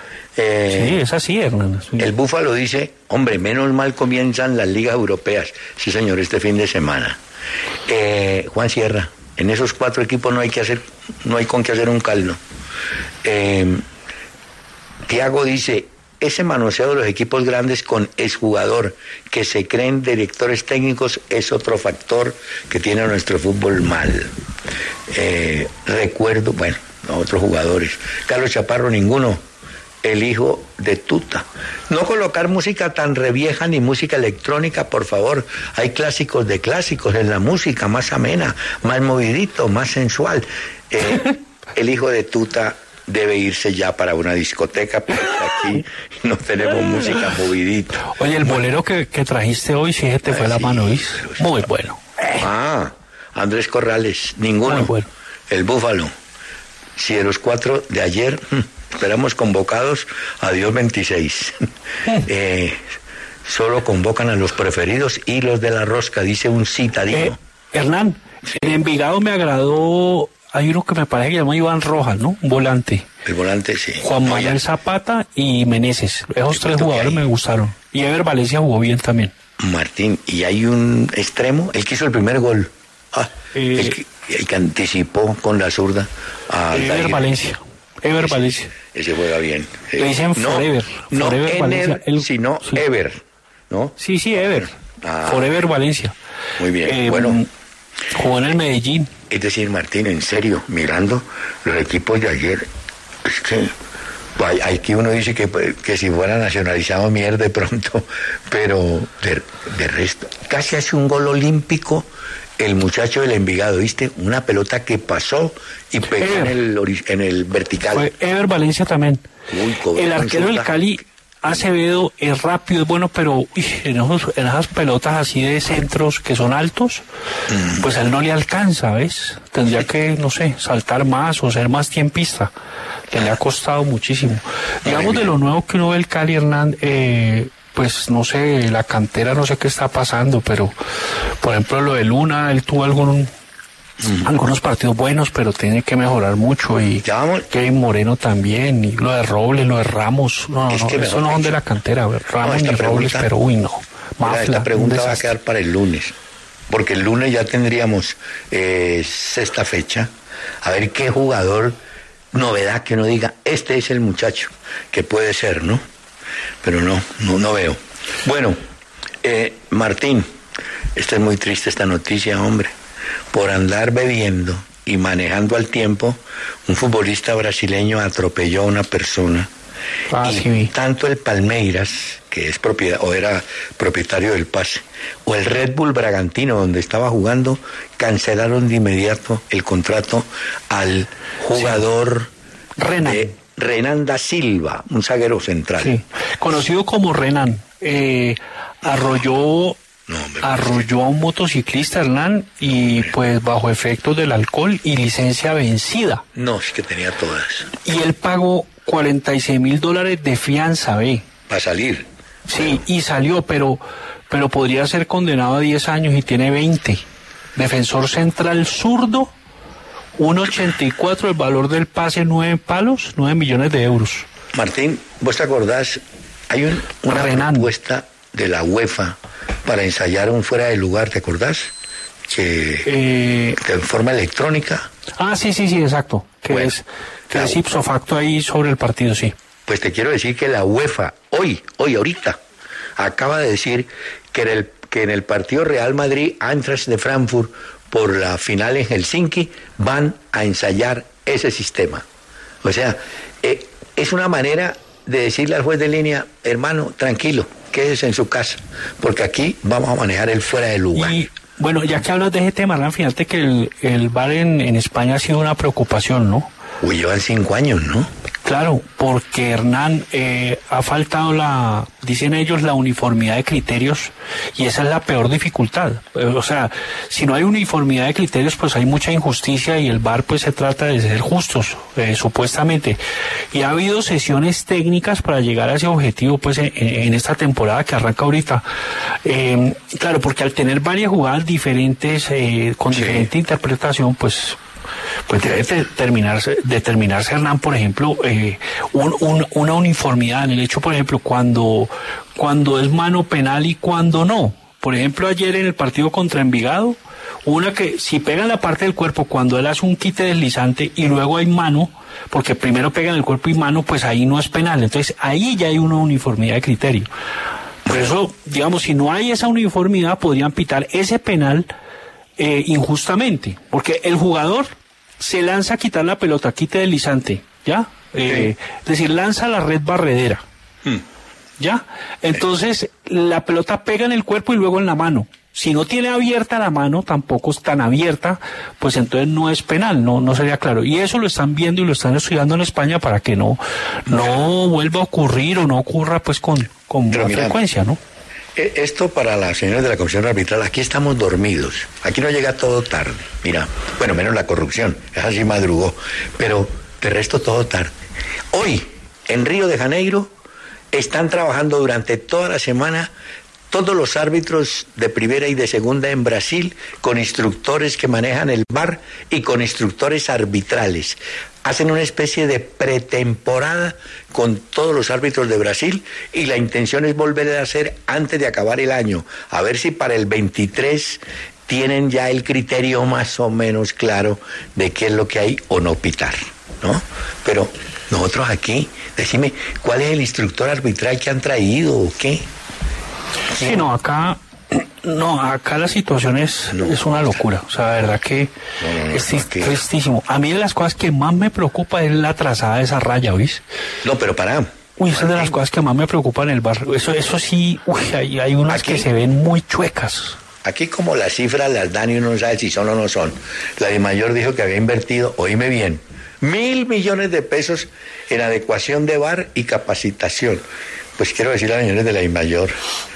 eh, sí, es así, Hernán. Sí. El Búfalo dice, hombre, menos mal comienzan las ligas europeas. Sí, señor, este fin de semana. Eh, Juan Sierra, en esos cuatro equipos no hay que hacer, no hay con qué hacer un caldo. Eh, Tiago dice, ese manoseo de los equipos grandes con exjugador que se creen directores técnicos es otro factor que tiene nuestro fútbol mal. Eh, recuerdo, bueno, otros jugadores. Carlos Chaparro, ninguno. El hijo de Tuta. No colocar música tan revieja ni música electrónica, por favor. Hay clásicos de clásicos en la música, más amena, más movidito, más sensual. Eh, el hijo de Tuta debe irse ya para una discoteca, porque aquí no tenemos música movidita. Oye, el bolero que, que trajiste hoy, sí, te fue ah, la sí, mano, ¿viste? Muy bueno. Ah, Andrés Corrales, ninguno. Muy bueno. El Búfalo. Si de los cuatro de ayer, esperamos convocados, adiós veintiséis. eh, solo convocan a los preferidos y los de la rosca, dice un citadino. Eh, Hernán, en Envigado me agradó. Hay uno que me parece que se llama Iván Rojas, ¿no? Un volante. El volante, sí. Juan Manuel Zapata y Meneses. Esos tres jugadores me gustaron. Y Ever Valencia jugó bien también. Martín, y hay un extremo, el que hizo el primer gol. Ah, eh, el, que, el que anticipó con la zurda. A Ever Valencia. Ever ese, Valencia. Ese juega bien. Le dicen no, Forever. No Forever Ener, Valencia. El, sino sí. Ever, ¿no? Sí, sí, Ever. Ah, Forever Valencia. Muy bien, eh, bueno. Jugó en el Medellín. Es decir, Martín, en serio, mirando los equipos de ayer, es que aquí uno dice que, que si fuera nacionalizado mierda de pronto, pero de, de resto, casi hace un gol olímpico el muchacho del Envigado, ¿viste? Una pelota que pasó y pegó en el, en el vertical. Fue Ever Valencia también. Uy, el arquero del Cali, Acevedo es rápido, es bueno, pero uy, en, esos, en esas pelotas así de centros que son altos, mm. pues a él no le alcanza, ¿ves? Tendría que, no sé, saltar más o ser más tiempista, que le ha costado muchísimo. Digamos, de lo nuevo que uno ve el Cali, Hernán, eh, pues no sé, la cantera, no sé qué está pasando, pero por ejemplo lo de Luna, él tuvo algún... Mm. algunos partidos buenos, pero tiene que mejorar mucho, y Kevin Moreno también, y lo de Robles, lo de Ramos, no, no, no eso no son de la cantera, Ramos no, ni Robles, pero uy, no. Mafla, esta pregunta va a quedar para el lunes, porque el lunes ya tendríamos eh, sexta fecha, a ver qué jugador, novedad que uno diga, este es el muchacho, que puede ser, ¿no? Pero no, no, no veo. Bueno, eh, Martín, esta es muy triste esta noticia, hombre. Por andar bebiendo y manejando al tiempo, un futbolista brasileño atropelló a una persona. Ah, y sí. Tanto el Palmeiras, que es propiedad, o era propietario del pase, o el Red Bull Bragantino, donde estaba jugando, cancelaron de inmediato el contrato al jugador sí. Renan. de Renan da Silva, un zaguero central. Sí. Conocido como Renan. Eh, arrolló... No, arrolló a un motociclista, Hernán, y pues bajo efectos del alcohol y licencia vencida. No, es que tenía todas. Y él pagó cuarenta y seis mil dólares de fianza, ¿ve? Para salir. Sí, y salió, pero, pero podría ser condenado a diez años y tiene veinte. Defensor central zurdo, uno ochenta y cuatro, el valor del pase nueve palos, nueve millones de euros. Martín, ¿vos te acordás? Hay un, una Renan. propuesta de la UEFA para ensayar un fuera de lugar, ¿te acordás? Que eh, de forma electrónica. Ah, sí, sí, sí, exacto. Que bueno, es, que es ipso facto ahí sobre el partido, sí. Pues te quiero decir que la UEFA, hoy, hoy, ahorita, acaba de decir que en el, que en el partido Real Madrid-Eintracht de Frankfurt por la final en Helsinki van a ensayar ese sistema. O sea, eh, es una manera de decirle al juez de línea, hermano, tranquilo, quédese en su casa, porque aquí vamos a manejar el fuera de lugar. Y bueno, ya que hablas de ese tema, Hernán, fíjate que el, el V A R en, en España ha sido una preocupación, ¿no? Uy, llevan cinco años, ¿no? Claro, porque Hernán, eh, ha faltado la, dicen ellos, la uniformidad de criterios, y esa es la peor dificultad. O sea, si no hay uniformidad de criterios, pues hay mucha injusticia, y el V A R pues se trata de ser justos, eh, supuestamente. Y ha habido sesiones técnicas para llegar a ese objetivo, pues en, en esta temporada que arranca ahorita. Eh, claro, porque al tener varias jugadas diferentes, eh, con sí. diferente interpretación, pues... pues debe determinarse, determinarse Hernán, por ejemplo, eh, un, un, una uniformidad en el hecho, por ejemplo, cuando, cuando es mano penal y cuando no. Por ejemplo, ayer en el partido contra Envigado, una que si pega en la parte del cuerpo cuando él hace un quite deslizante y luego hay mano, porque primero pega en el cuerpo y mano, pues ahí no es penal. Entonces ahí ya hay una uniformidad de criterio. Por eso, digamos, si no hay esa uniformidad, podrían pitar ese penal eh, injustamente, porque el jugador se lanza a quitar la pelota, quite deslizante, ¿ya? Eh, sí. Es decir, lanza la red barredera, hmm. ¿ya? Entonces, la pelota pega en el cuerpo y luego en la mano. Si no tiene abierta la mano, tampoco es tan abierta, pues entonces no es penal, no, no sería claro. Y eso lo están viendo y lo están estudiando en España para que no, no vuelva a ocurrir o no ocurra pues con, con más frecuencia, ¿no? Esto para las señores de la Comisión Arbitral, aquí estamos dormidos, aquí no llega todo tarde, mira, bueno, menos la corrupción, esa sí madrugó, pero de resto todo tarde. Hoy, en Río de Janeiro, están trabajando durante toda la semana todos los árbitros de primera y de segunda en Brasil, con instructores que manejan el V A R y con instructores arbitrales. Hacen una especie de pretemporada con todos los árbitros de Brasil y la intención es volver a hacer antes de acabar el año. A ver si para el veintitrés tienen ya el criterio más o menos claro de qué es lo que hay o no pitar, ¿no? Pero nosotros aquí, decime, ¿cuál es el instructor arbitral que han traído o qué? Sí, no, acá... No, acá la situación es, no, es una locura, o sea, la verdad que no, no, no, es no, tristísimo. A mí de las cosas que más me preocupa es la trazada de esa raya, ¿oís? No, pero para... Uy, esa es de las cosas que más me preocupan en el barrio. Eso, eso sí, uy, hay, hay unas aquí, que se ven muy chuecas. Aquí como las cifras las dan y uno no sabe si son o no son. La de Mayor dijo que había invertido, oíme bien, mil millones de pesos en adecuación de V A R y capacitación. pues quiero decirle a los señores de la INMAYOR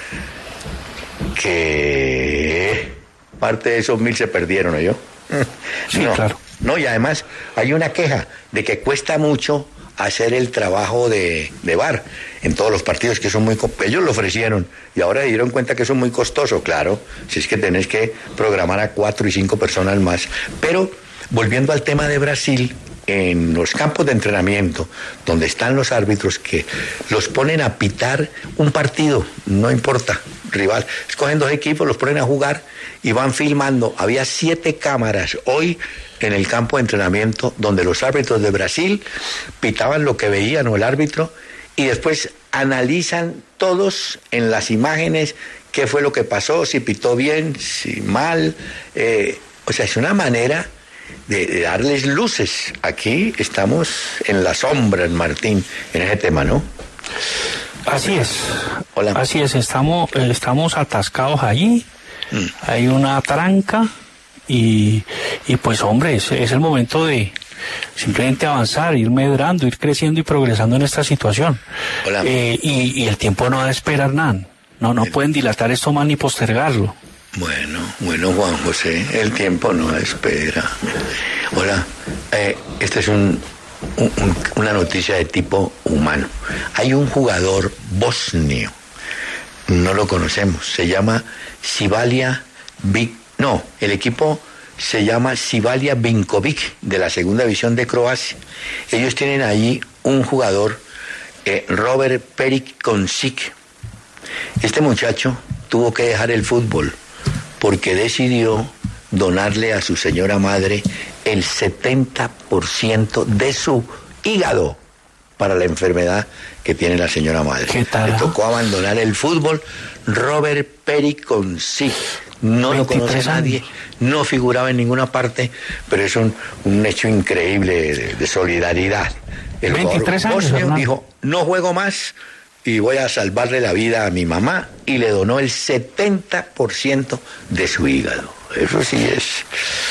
que parte de esos mil se perdieron, ¿no yo? Sí, no, claro. No, y además hay una queja de que cuesta mucho hacer el trabajo de, de V A R en todos los partidos, que son muy... Ellos lo ofrecieron y ahora se dieron cuenta que eso es muy costoso, claro, si es que tenés que programar a cuatro y cinco personas más. Pero, volviendo al tema de Brasil, en los campos de entrenamiento, donde están los árbitros que los ponen a pitar un partido, no importa, rival, escogen dos equipos, los ponen a jugar y van filmando. Había siete cámaras hoy en el campo de entrenamiento donde los árbitros de Brasil pitaban lo que veían o el árbitro y después analizan todos en las imágenes qué fue lo que pasó, si pitó bien, si mal, eh, o sea, es una manera de, de darles luces. Aquí estamos en las sombras, Martín, en ese tema, ¿no? Así es. Hola. Así es, estamos, estamos atascados allí, mm. hay una tranca y, y pues hombre, es, es el momento de simplemente avanzar, ir medrando, ir creciendo y progresando en esta situación. Hola. Eh, y, y el tiempo no va a esperar nada, no, no el... pueden dilatar esto más ni postergarlo. Bueno, bueno, Juan José, el tiempo no espera. Hola, eh, esta es un, un, un, una noticia de tipo humano. Hay un jugador bosnio, no lo conocemos, se llama Sivalia Vic, no, el equipo se llama Sivalia Vinkovic, de la segunda división de Croacia. Ellos tienen ahí un jugador, eh, Robert Peric Koncic. Este muchacho tuvo que dejar el fútbol porque decidió donarle a su señora madre el setenta por ciento de su hígado para la enfermedad que tiene la señora madre. ¿Qué tal? Le tocó abandonar el fútbol. Robert Peric Koncic, no lo conoce nadie, no figuraba en ninguna parte, pero es un, un hecho increíble de, de solidaridad. El veintitrés años, bosnio hermano. dijo, no juego más y voy a salvarle la vida a mi mamá, y le donó el setenta por ciento de su hígado. Eso sí es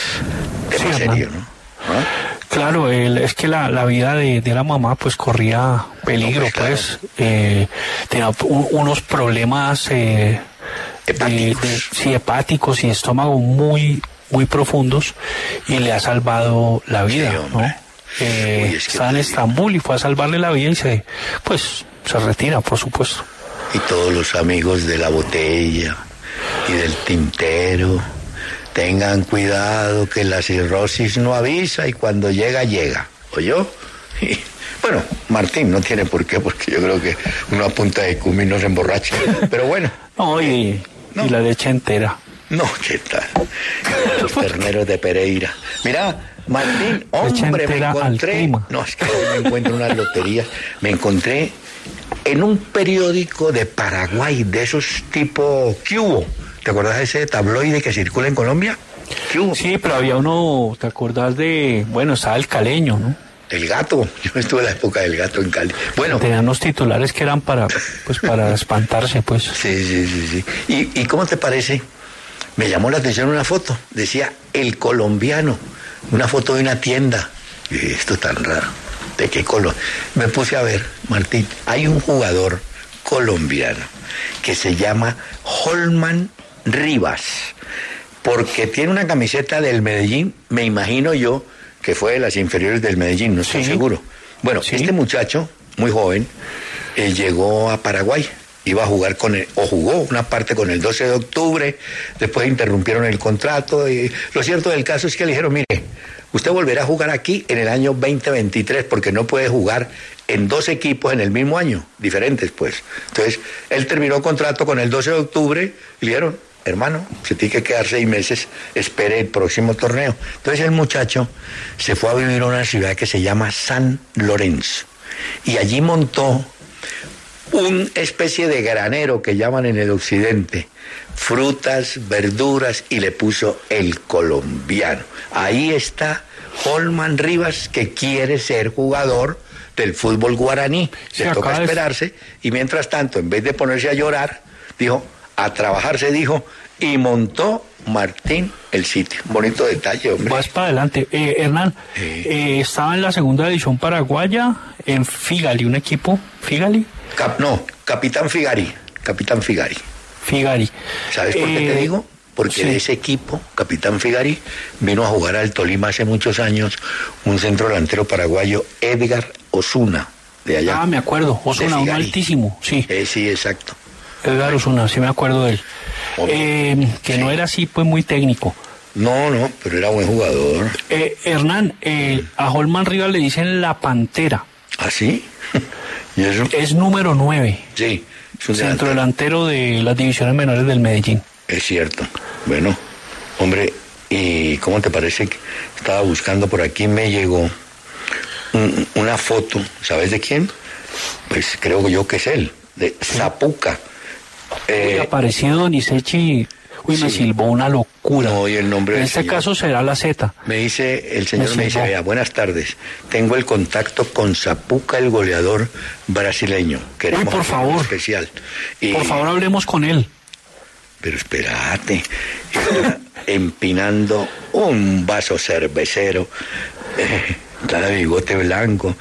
tema sí, serio, ¿no? ¿Ah? Claro, el, es que la, la vida de, de la mamá pues corría peligro, no, pues, claro. pues eh, tenía un, unos problemas eh, hepáticos. De, de, sí, hepáticos y estómago muy, muy profundos, y le ha salvado la vida, sí, ¿no? Eh, Uy, es que está en Estambul y fue a salvarle la vida y se, pues, se retira, por supuesto. Y todos los amigos de la botella y del tintero, tengan cuidado que la cirrosis no avisa y cuando llega, llega. ¿Oyó? Y, bueno, Martín no tiene por qué, porque yo creo que uno a punta de cumi no se emborracha. Pero bueno. No, y, no. y la leche entera. No, ¿qué tal? Los terneros de Pereira. Mira, Martín, hombre, me encontré... No, es que hoy me encuentro unas loterías. Me encontré en un periódico de Paraguay, de esos tipo... ¿Qué hubo? ¿Te acordás de ese tabloide que circula en Colombia? ¿Qué hubo? Sí, pero había uno, ¿te acordás de...? Bueno, estaba el Caleño, ¿no? El Gato, yo estuve en la época del Gato en Cali. Bueno, tenían unos titulares que eran para, pues, para espantarse, pues. Sí, sí, sí, sí. ¿Y, ¿Y cómo te parece? Me llamó la atención una foto, decía El Colombiano, una foto de una tienda. Y esto tan raro, ¿de qué color? Me puse a ver, Martín, hay un jugador colombiano que se llama Holman Rivas, porque tiene una camiseta del Medellín, me imagino yo que fue de las inferiores del Medellín, no estoy sí. seguro. Bueno, sí. Este muchacho, muy joven, eh, llegó a Paraguay, iba a jugar con el, o jugó una parte con el doce de octubre, después interrumpieron el contrato, y lo cierto del caso es que le dijeron, mire, usted volverá a jugar aquí en el año veinte veintitrés, porque no puede jugar en dos equipos en el mismo año, diferentes pues. Entonces, él terminó contrato con el doce de octubre, y le dijeron, hermano, se tiene que quedar seis meses, espere el próximo torneo. Entonces el muchacho se fue a vivir a una ciudad que se llama San Lorenzo, y allí montó una especie de granero que llaman en el occidente, frutas, verduras, y le puso El Colombiano. Ahí está Holman Rivas, que quiere ser jugador del fútbol guaraní. Se toca esperarse, es... y mientras tanto, en vez de ponerse a llorar, dijo, a trabajar se dijo, y montó Martín el sitio. Bonito detalle, hombre. Vas para adelante. Eh, Hernán, sí. eh, estaba en la segunda división paraguaya, en Figali, un equipo, Figali. Cap, no, Capitán Figari, Capitán Figari. Figari. ¿Sabes por eh, qué te digo? Porque sí. De ese equipo, Capitán Figari, vino a jugar al Tolima hace muchos años un centro delantero paraguayo, Edgar Osuna, de allá. Ah, me acuerdo, Osuna, un altísimo, sí. Eh, sí, exacto. Edgar Osuna, sí me acuerdo de él. Eh, que sí. No era así, pues, muy técnico. No, no, pero era buen jugador. Eh, Hernán, eh, a Holman Rivas le dicen la Pantera. ¿Ah, sí? ¿Y eso? Es número nueve. Sí. Es un centro delantero de las divisiones menores del Medellín. Es cierto. Bueno, hombre, ¿y cómo te parece que estaba buscando por aquí? Me llegó un, una foto, ¿sabes de quién? Pues creo yo que es él, de Zapuca. Eh, aparecido Donizetti. Uy, sí. Me silbó una locura. No, y el nombre en este señor. Caso será la Z. Me dice, el señor me, me dice, vea, buenas tardes. Tengo el contacto con Zapuca, el goleador brasileño. Queremos Uy, por favor. Especial. Y, por favor, hablemos con él. Pero espérate. Empinando un vaso cervecero. Eh, cara de bigote blanco.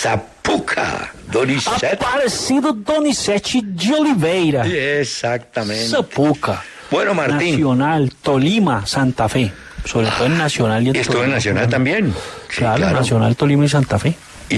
Zapuca. Donizetti. Aparecido Donizetti de Oliveira. Exactamente. Zapuca. Bueno, Martín. Nacional, Tolima, Santa Fe. Sobre todo en Nacional y en Estuvo en Nacional también. Sí, claro, claro, Nacional, Tolima y Santa Fe.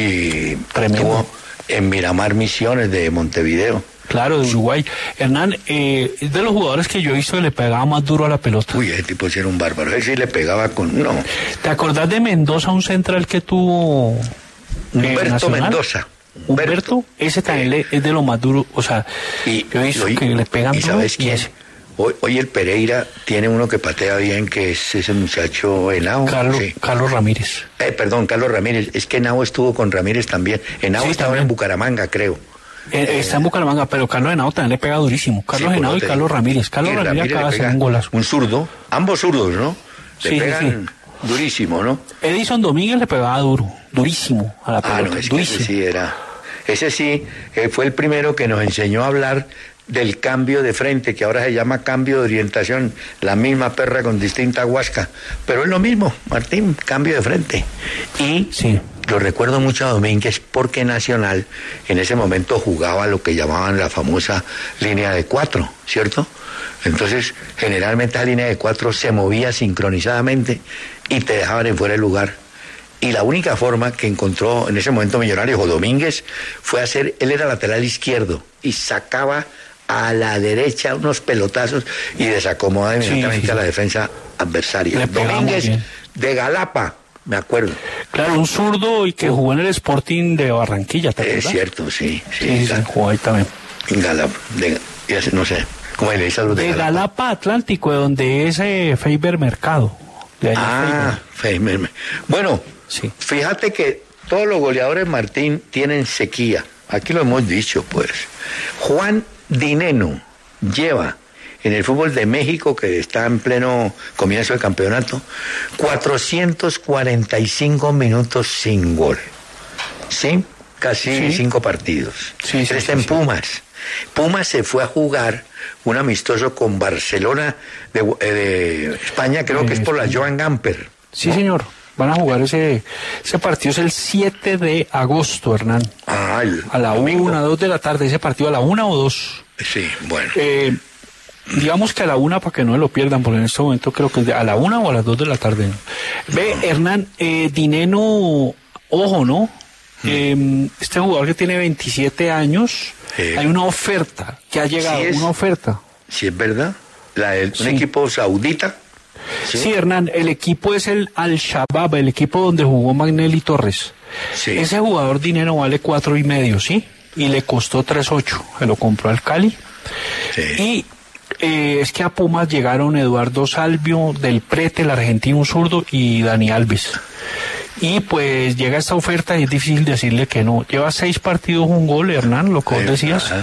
Y Tremendo. Estuvo en Miramar Misiones de Montevideo. Claro, de Uruguay. Hernán, eh, es de los jugadores que yo he visto que le pegaba más duro a la pelota. Uy, ese tipo sí era un bárbaro. Ese sí le pegaba con... No. ¿Te acordás de Mendoza, un central que tuvo... Humberto Mendoza. Humberto, Humberto ese también eh, es de lo más duro. O sea, y, yo he visto y, que le pegan ¿y duro. sabes quién? Ese. Hoy, hoy el Pereira tiene uno que patea bien, que es ese muchacho Henao. Carlos, sí. Carlos Ramírez. Eh, perdón, Carlos Ramírez. Es que Henao estuvo con Ramírez también. Henao sí, estaba también en Bucaramanga, creo. Eh, eh, está en Bucaramanga, pero Carlos Henao también le pega durísimo. Carlos sí, Henao y te... Carlos Ramírez. Carlos Ramírez, Ramírez acaba de hacer un golazo. Un zurdo, ambos zurdos, ¿no? Le sí, pegan sí. durísimo, ¿no? Edison Domínguez le pegaba duro, durísimo a la pelota. Ah, no, es durísimo. Que ese sí era. Ese sí eh, fue el primero que nos enseñó a hablar del cambio de frente, que ahora se llama cambio de orientación, la misma perra con distinta huasca, pero es lo mismo, Martín, cambio de frente. Y sí. Lo recuerdo mucho a Domínguez porque Nacional en ese momento jugaba lo que llamaban la famosa línea de cuatro, ¿cierto? Entonces, generalmente la línea de cuatro se movía sincronizadamente y te dejaban en fuera de lugar. Y la única forma que encontró en ese momento Millonarios o Domínguez fue hacer, él era lateral izquierdo y sacaba a la derecha unos pelotazos y desacomoda inmediatamente sí, sí, sí. a la defensa adversaria. Domínguez de Galapa, me acuerdo. Claro, un zurdo y que uh, jugó en el Sporting de Barranquilla, ¿te acuerdas? Es cierto, sí. Sí, sí, sí jugó ahí también. En Galapa, de, no sé, ¿cómo le dice a los de, de Galapa? Galapa Atlántico, de donde es eh, Feiber Mercado. De ah, Feiber. Feiber. Bueno, sí. Fíjate que todos los goleadores, Martín, tienen sequía. Aquí lo hemos dicho, pues. Juan Dineno lleva en el fútbol de México, que está en pleno comienzo del campeonato, cuatrocientos cuarenta y cinco minutos sin gol. ¿Sí? Casi sí. cinco partidos. Sí, Él sí, está sí, en sí. Pumas. Pumas se fue a jugar un amistoso con Barcelona de, eh, de España, creo eh, que es por la Joan Gamper. Sí, ¿no? señor. Van a jugar ese ese partido, es el siete de agosto, Hernán. Ah, el a la domingo. una, dos de la tarde, ese partido a la una o dos. Sí, bueno. Eh, digamos que a la una, para que no lo pierdan, porque en este momento creo que es de, a la una o a las dos de la tarde. Ve, no. Hernán, eh, Dineno, ojo, ¿no? Hmm. Eh, este jugador que tiene veintisiete años, eh. hay una oferta que ha llegado, ¿sí es? Una oferta. Sí, es verdad. La de, sí. Un equipo saudita. ¿Sí? Sí, Hernán, el equipo es el Al-Shabaab, el equipo donde jugó Magnelli Torres. Sí. Ese jugador dinero vale cuatro y medio, ¿sí? Y le costó tres ocho. Se lo compró al Cali. Sí. Y eh, es que a Pumas llegaron Eduardo Salvio, Del Prete, el argentino, un zurdo, y Dani Alves. Y pues llega esta oferta y es difícil decirle que no. Lleva seis partidos, un gol, Hernán, lo que vos decías.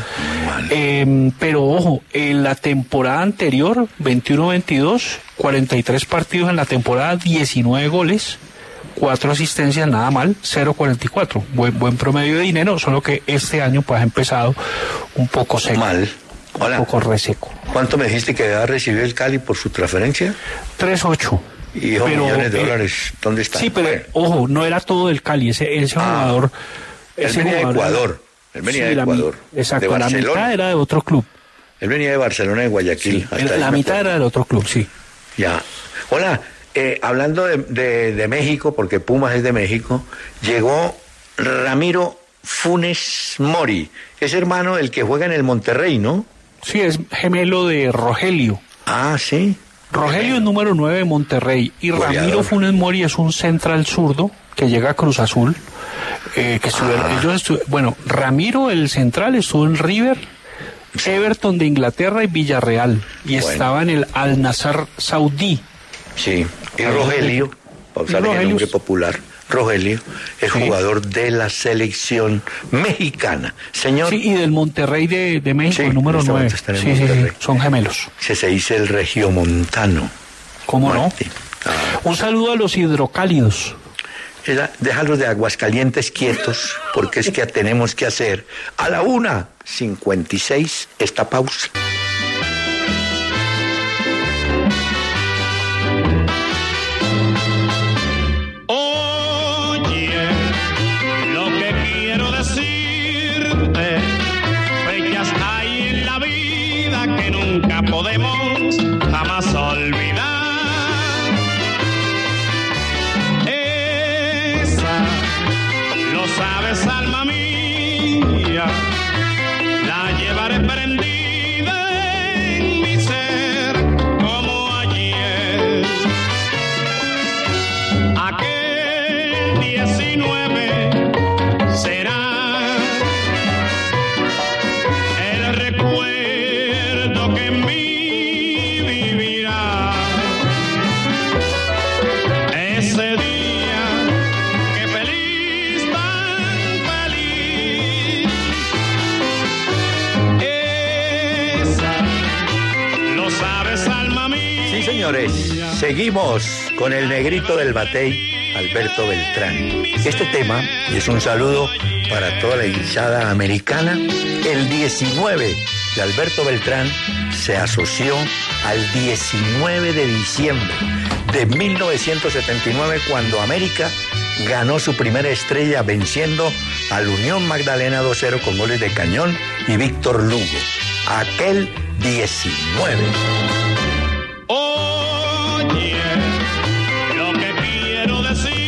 Eh, pero ojo, en la temporada anterior, veintiuno veintidós, cuarenta y tres partidos en la temporada, diecinueve goles, cuatro asistencias, nada mal, cero cuarenta y cuatro. Buen, buen promedio de dinero, solo que este año pues ha empezado un poco seco. Mal. Hola. Un poco reseco. ¿Cuánto me dijiste que debe recibir el Cali por su transferencia? tres ocho. Y esos pero, millones de eh, dólares, ¿dónde están? Sí, pero, ojo, no era todo del Cali, ese, ese ah, jugador... Él ese venía jugador de Ecuador. Él venía Sí, de la mi- Ecuador. Exacto, de la Barcelona. mitad era de otro club. Él venía de Barcelona, de Guayaquil. Sí, hasta el- ahí la me mitad acuerdo. era del otro club, sí. Ya. Hola, eh, hablando de, de, de México, porque Pumas es de México, llegó Ramiro Funes Mori. Es hermano del que juega en el Monterrey, ¿no? Sí, es gemelo de Rogelio. Ah, sí. Rogelio es número nueve de Monterrey y Goleador. Ramiro Funes Mori es un central zurdo que llega a Cruz Azul. Eh, que estuvo- Ah. ellos estu- bueno, Ramiro, el central, estuvo en River, Everton de Inglaterra y Villarreal. Y Bueno. estaba en el Al Nassr Saudí. Sí. Y Rogelio, para usar el Rogelio. nombre popular, Rogelio es Sí. jugador de la selección mexicana. Señor, Sí, y del Monterrey de, de México, Sí, el número en este nueve. momento está en el Sí, sí, sí, Monterrey. son gemelos. que se dice el regiomontano. ¿Cómo no? Martín. Ah, Un saludo a los hidrocálidos. era- déjalos de Aguascalientes quietos, porque es que tenemos que hacer a la una cincuenta y seis esta pausa. Oye, lo que quiero decirte, fechas hay en la vida que nunca podemos jamás olvidar. Esa, lo sabes, alma mía, la llevaré prendida en mi ser como ayer. Aquel diecinueve será el recuerdo que en mí vivirá. Ese día que feliz, tan feliz. Esa, lo sabes, alma mía. Sí, señores, seguimos con el negrito del batey, Alberto Beltrán. Este tema, y es un saludo para toda la hinchada americana, el diecinueve de Alberto Beltrán se asoció al diecinueve de diciembre de mil novecientos setenta y nueve, cuando América ganó su primera estrella venciendo al Unión Magdalena dos cero con goles de Cañón y Víctor Lugo. Aquel diecinueve. Oye, lo que quiero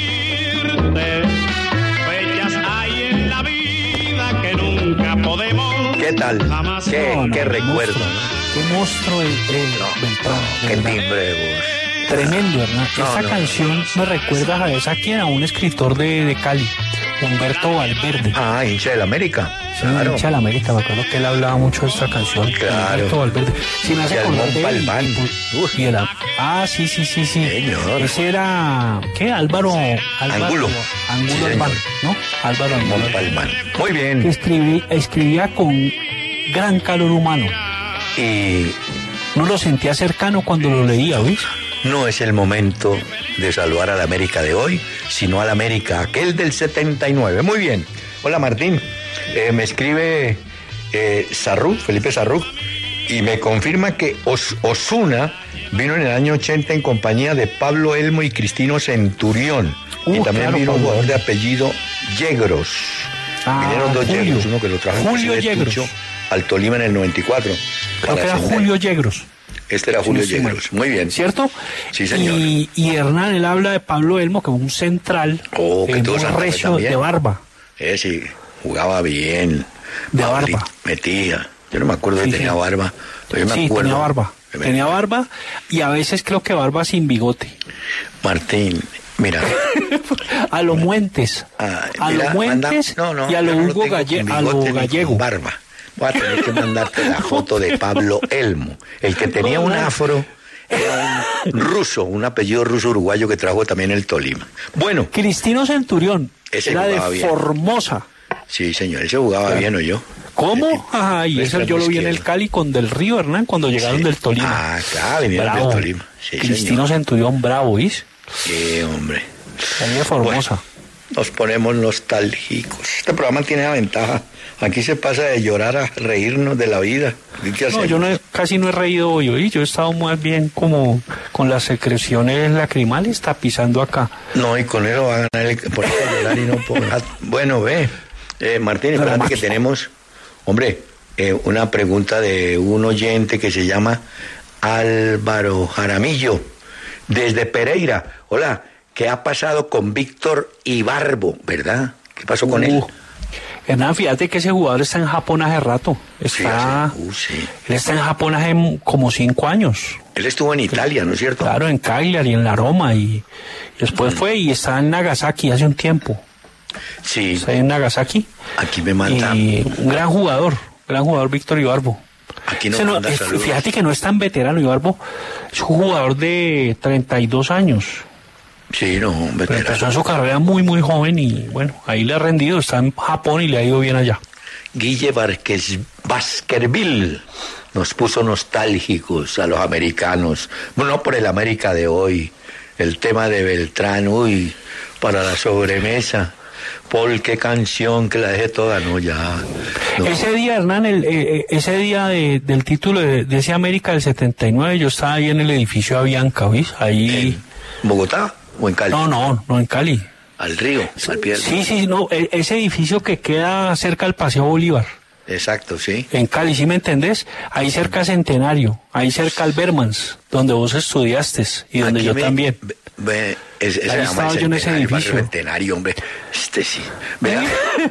decirte, fechas hay en la vida que nunca podemos. ¿Qué tal? Jamás. ¿Qué, No, no, qué recuerdo? monstruo. ¿no? Qué monstruo el, el Beltrán. de Qué verdad. timbre de voz. Tremendo, Hernán. No, Esta no. canción me recuerda a esa quien, a un escritor de, de Cali, Humberto Valverde. Ah, hincha del América. Sí, Claro. hincha de la América, me acuerdo que él hablaba mucho de esta canción. Claro. Humberto Valverde. Sí, me hace Y al acordar de él. Montalbán. Y, pues, y era- ah, sí, sí, sí, sí. Señor. Ese era, ¿qué? Álvaro. Álvaro Angulo. Angulo Sí, Albán, señor. ¿no? Álvaro Angulo. Montalbán. Muy Que bien. escribí- escribía con gran calor humano. Y No lo sentía cercano cuando lo leía, ¿ves? no es el momento de saludar al América de hoy, sino al América aquel del setenta y nueve. Muy bien. Hola, Martín. Eh, me escribe eh, Sarrú, Felipe Sarrú, y me confirma que Os- Osuna vino en el año ochenta en compañía de Pablo Elmo y Cristino Centurión. y Uh, también claro, vino un Pablo jugador de Elmo. apellido Yegros. Ah, Vinieron dos Julio. Yegros, uno que lo trajo en Julio José Yegros. Tucho al Tolima en el noventa y cuatro. Creo para que era ascender. Julio Yegros. Este era si Julio no estoy mal. Yegros. Muy bien. ¿Cierto? Sí, señor. Y, y Hernán, él habla de Pablo Elmo, que es un central, Oh, que eh, tuvo muy Santa Fe recio, también. de barba. Eh, sí, jugaba bien. De Pablito barba. Metía. Yo no me acuerdo Sí, si tenía sí. barba. Pero yo me Sí, acuerdo. tenía barba. que me- Tenía barba y a veces creo que barba sin bigote. Martín, mira. A lo Muentes. ah, a mira, lo Muentes manda- no, no, y a yo lo no Hugo tengo Galle- con a lo bigote ni con Gallego. barba. Voy a tener que mandarte la foto de Pablo Elmo. El que tenía un afro era un ruso, un apellido ruso uruguayo que trajo también el Tolima. Bueno, Cristino Centurión. Ese era jugaba de bien. Formosa. sí, señor, ese jugaba bien, ¿o yo? ¿Cómo? Ajá, y eso yo lo vi en el Cali con Del Río, Hernán, cuando llegaron Sí. del Tolima. Ah, claro, vinieron del Bravo. Tolima. Sí, Cristino señor. Centurión, bravo, ¿viste? Sí, hombre. Ahí de Formosa. Nos ponemos nostálgicos. Este programa tiene la ventaja. Aquí se pasa de llorar a reírnos de la vida. ¿Y qué No, hacemos? yo no he- casi no he reído hoy, ¿oí? Yo he estado más bien como con las secreciones lacrimales tapizando acá. No, y con eso va a ganar el... Por eso llorar y no por... Bueno, ve. Eh, Martín, espérate que tenemos, hombre, eh, una pregunta de un oyente que se llama Álvaro Jaramillo, desde Pereira. Hola, ¿qué ha pasado con Víctor Ibarbo, verdad? ¿Qué pasó con uh, él? Hernán, fíjate que ese jugador está en Japón hace rato. Está, sí, hace, uh, sí. Él está en Japón hace como cinco años. Él estuvo en Italia, ¿no es cierto? Claro, en Cagliari, en la Roma, y, y después mm. fue y está en Nagasaki hace un tiempo. Sí. Está en Nagasaki. Aquí me manda. Y un gran jugador, gran jugador Víctor Ibarbo. Aquí nos no, manda es, saludos. Fíjate que no es tan veterano Ibarbo, es un jugador de treinta y dos años. Sí, no, un veterano. Pero empezó en su carrera muy, muy joven y bueno, ahí le ha rendido, está en Japón y le ha ido bien allá. Guille Vázquez, Baskerville nos puso nostálgicos a los americanos. Bueno, no por el América de hoy, el tema de Beltrán, uy, para la sobremesa. Paul, qué canción que la dejé toda, no, ya. No. Ese día, Hernán, el, eh, ese día de, del título de, de ese América del setenta y nueve, yo estaba ahí en el edificio Avianca, ¿ves? Ahí. ¿En Bogotá o en Cali? No, no, no en Cali. Al río, al pie del Sí, sí, no, ese edificio que queda cerca del Paseo Bolívar. Exacto, sí. En Cali, ¿sí me entendés? Ahí cerca Centenario, ahí cerca Albermans, donde vos estudiaste y donde Aquí yo me, también. Ve, ve, es, es ahí estaba yo en ese edificio. Centenario, hombre. Este sí. Vea.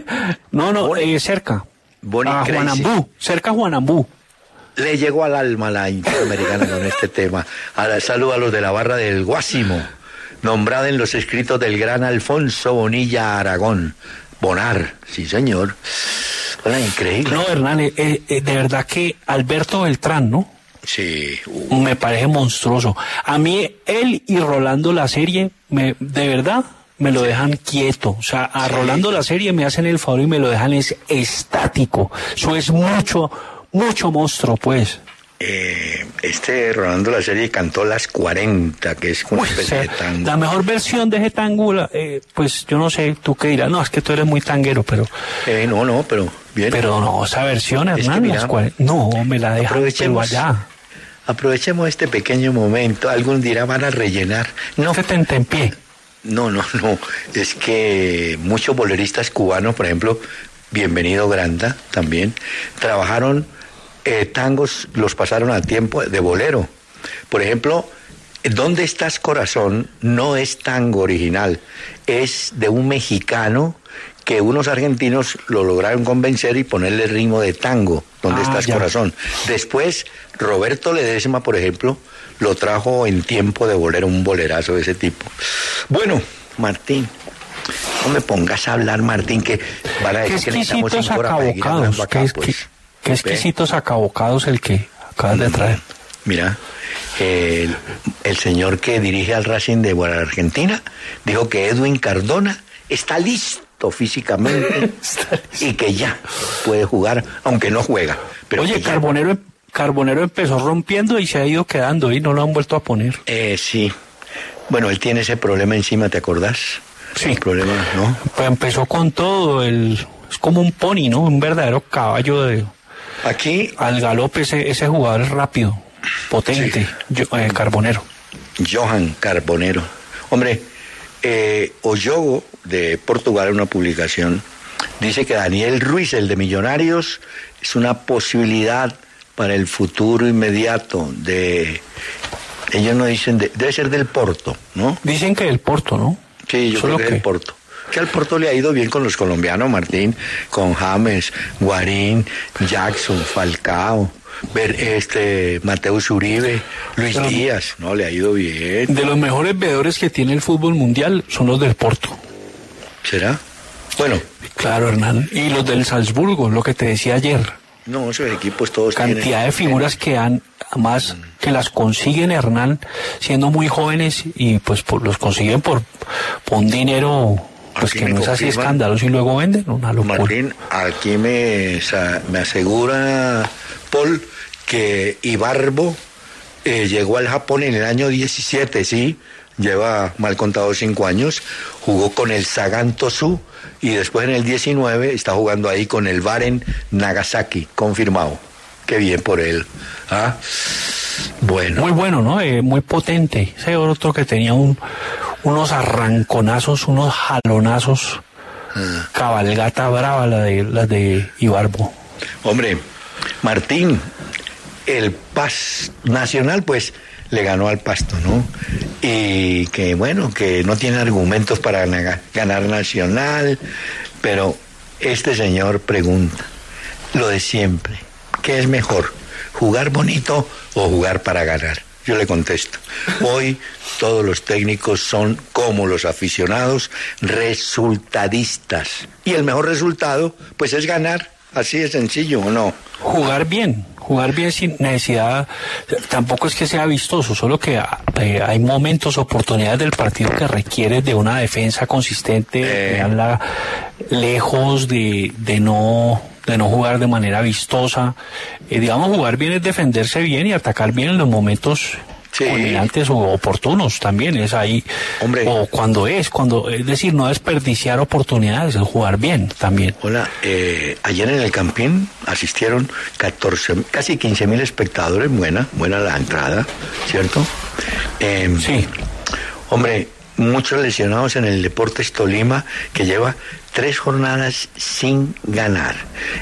no, no, eh, cerca. Bonnie a Crazy. Juanambú, cerca a Juanambú. Le llegó al alma la interamericana con este tema. Ahora saludo a los de la barra del Guásimo, nombrada en los escritos del gran Alfonso Bonilla Aragón. Bonar, sí señor. Hola, increíble. No, Hernán, eh, eh, de verdad que Alberto Beltrán, ¿no? Sí. Uh. Me parece monstruoso. A mí, él y Rolando la serie, me, de verdad, me lo dejan quieto. O sea, a sí. Rolando la serie me hacen el favor y me lo dejan es estático. Eso es mucho, mucho monstruo, pues. Eh, este Rolando la serie cantó Las cuarenta, que es una especie o sea, de tango. La mejor versión de ese tango, eh, pues yo no sé, tú qué dirás, no, es que tú eres muy tanguero, pero... Eh, no, no, pero bien. Pero no, esa versión, Hernán, es que mira, las cuarenta, no, me la dejan pero allá. Aprovechemos este pequeño momento, algún dirá van a rellenar. No. Se tenta en pie. No, no, no, es que muchos boleristas cubanos, por ejemplo, Bienvenido Granda también, trabajaron... Eh, tangos los pasaron a tiempo de bolero. Por ejemplo, ¿Dónde estás, corazón? No es tango original, es de un mexicano que unos argentinos lo lograron convencer y ponerle el ritmo de tango. ¿Dónde ah, estás, ya. corazón? Después, Roberto Ledesma, por ejemplo, lo trajo en tiempo de bolero, un bolerazo de ese tipo. Bueno, Martín, no me pongas a hablar, Martín, que van a decir que necesitamos cinco horas para seguir hablando acá, qué, pues. Qué, qué exquisitos acabocados el que acabas de traer. Mira, el, el señor que dirige al Racing de Argentina dijo que Edwin Cardona está listo físicamente y que ya puede jugar, aunque no juega. Pero Oye, Carbonero, Carbonero empezó rompiendo y se ha ido quedando y no lo han vuelto a poner. Eh, sí. Bueno, él tiene ese problema encima, ¿te acordás? Sí. El problema, ¿no? Pues empezó con todo, el, es como un pony, ¿no? Un verdadero caballo de... Aquí... Al galope ese, ese jugador es rápido, potente, sí. Yo, eh, Carbonero. Johan Carbonero. Hombre, eh, Oyogo de Portugal, en una publicación, dice que Daniel Ruiz, el de Millonarios, es una posibilidad para el futuro inmediato de... Ellos no dicen, de, debe ser del Porto, ¿no? Dicen que del Porto, ¿no? Sí, yo Solo creo que, que del Porto. Que al Porto le ha ido bien con los colombianos, Martín, con James, Guarín, Jackson, Falcao, ver este Mateus Uribe, Luis Pero, Díaz, no, le ha ido bien. De los mejores veedores que tiene el fútbol mundial son los del Porto. ¿Será? Bueno. Claro, Hernán. Y los del Salzburgo, lo que te decía ayer. No, esos equipos todos Cantidad tienen... de figuras que han, además, que las consiguen, Hernán, siendo muy jóvenes y pues por, los consiguen por, por un dinero... Pues aquí que no es así escandaloso y luego venden, una locura. Martín, aquí me, me asegura Paul que Ibarbo eh, llegó al Japón en el año diecisiete, sí, lleva mal contado cinco años, jugó con el Sagan Tosu y después en el diecinueve está jugando ahí con el Baren Nagasaki, confirmado. Qué bien por él. ¿Ah? Bueno. Muy bueno, ¿no? Eh, muy potente. Ese otro que tenía un, unos arranconazos, unos jalonazos ah. cabalgata brava la de, la de Ibarbo. Hombre, Martín, el Paz Nacional, pues, le ganó al Pasto, ¿no? Y que, bueno, que no tiene argumentos para ganar Nacional, pero este señor pregunta, lo de siempre, ¿qué es mejor, jugar bonito o jugar para ganar? Yo le contesto, hoy todos los técnicos son como los aficionados, resultadistas. Y el mejor resultado, pues es ganar, así de sencillo, ¿o no? Jugar bien, jugar bien sin necesidad, tampoco es que sea vistoso, solo que eh, hay momentos, oportunidades del partido que requiere de una defensa consistente, eh. dejarla lejos de, de no... de no jugar de manera vistosa, eh, digamos, jugar bien es defenderse bien y atacar bien en los momentos sí. culminantes o oportunos también, es ahí, hombre, o cuando es, cuando, es decir, no desperdiciar oportunidades, es jugar bien también. Hola, eh, ayer en el Campín asistieron catorce, casi quince mil espectadores, buena, buena la entrada, ¿cierto? Eh, sí. Hombre, muchos lesionados en el Deportes Tolima, que lleva tres jornadas sin ganar.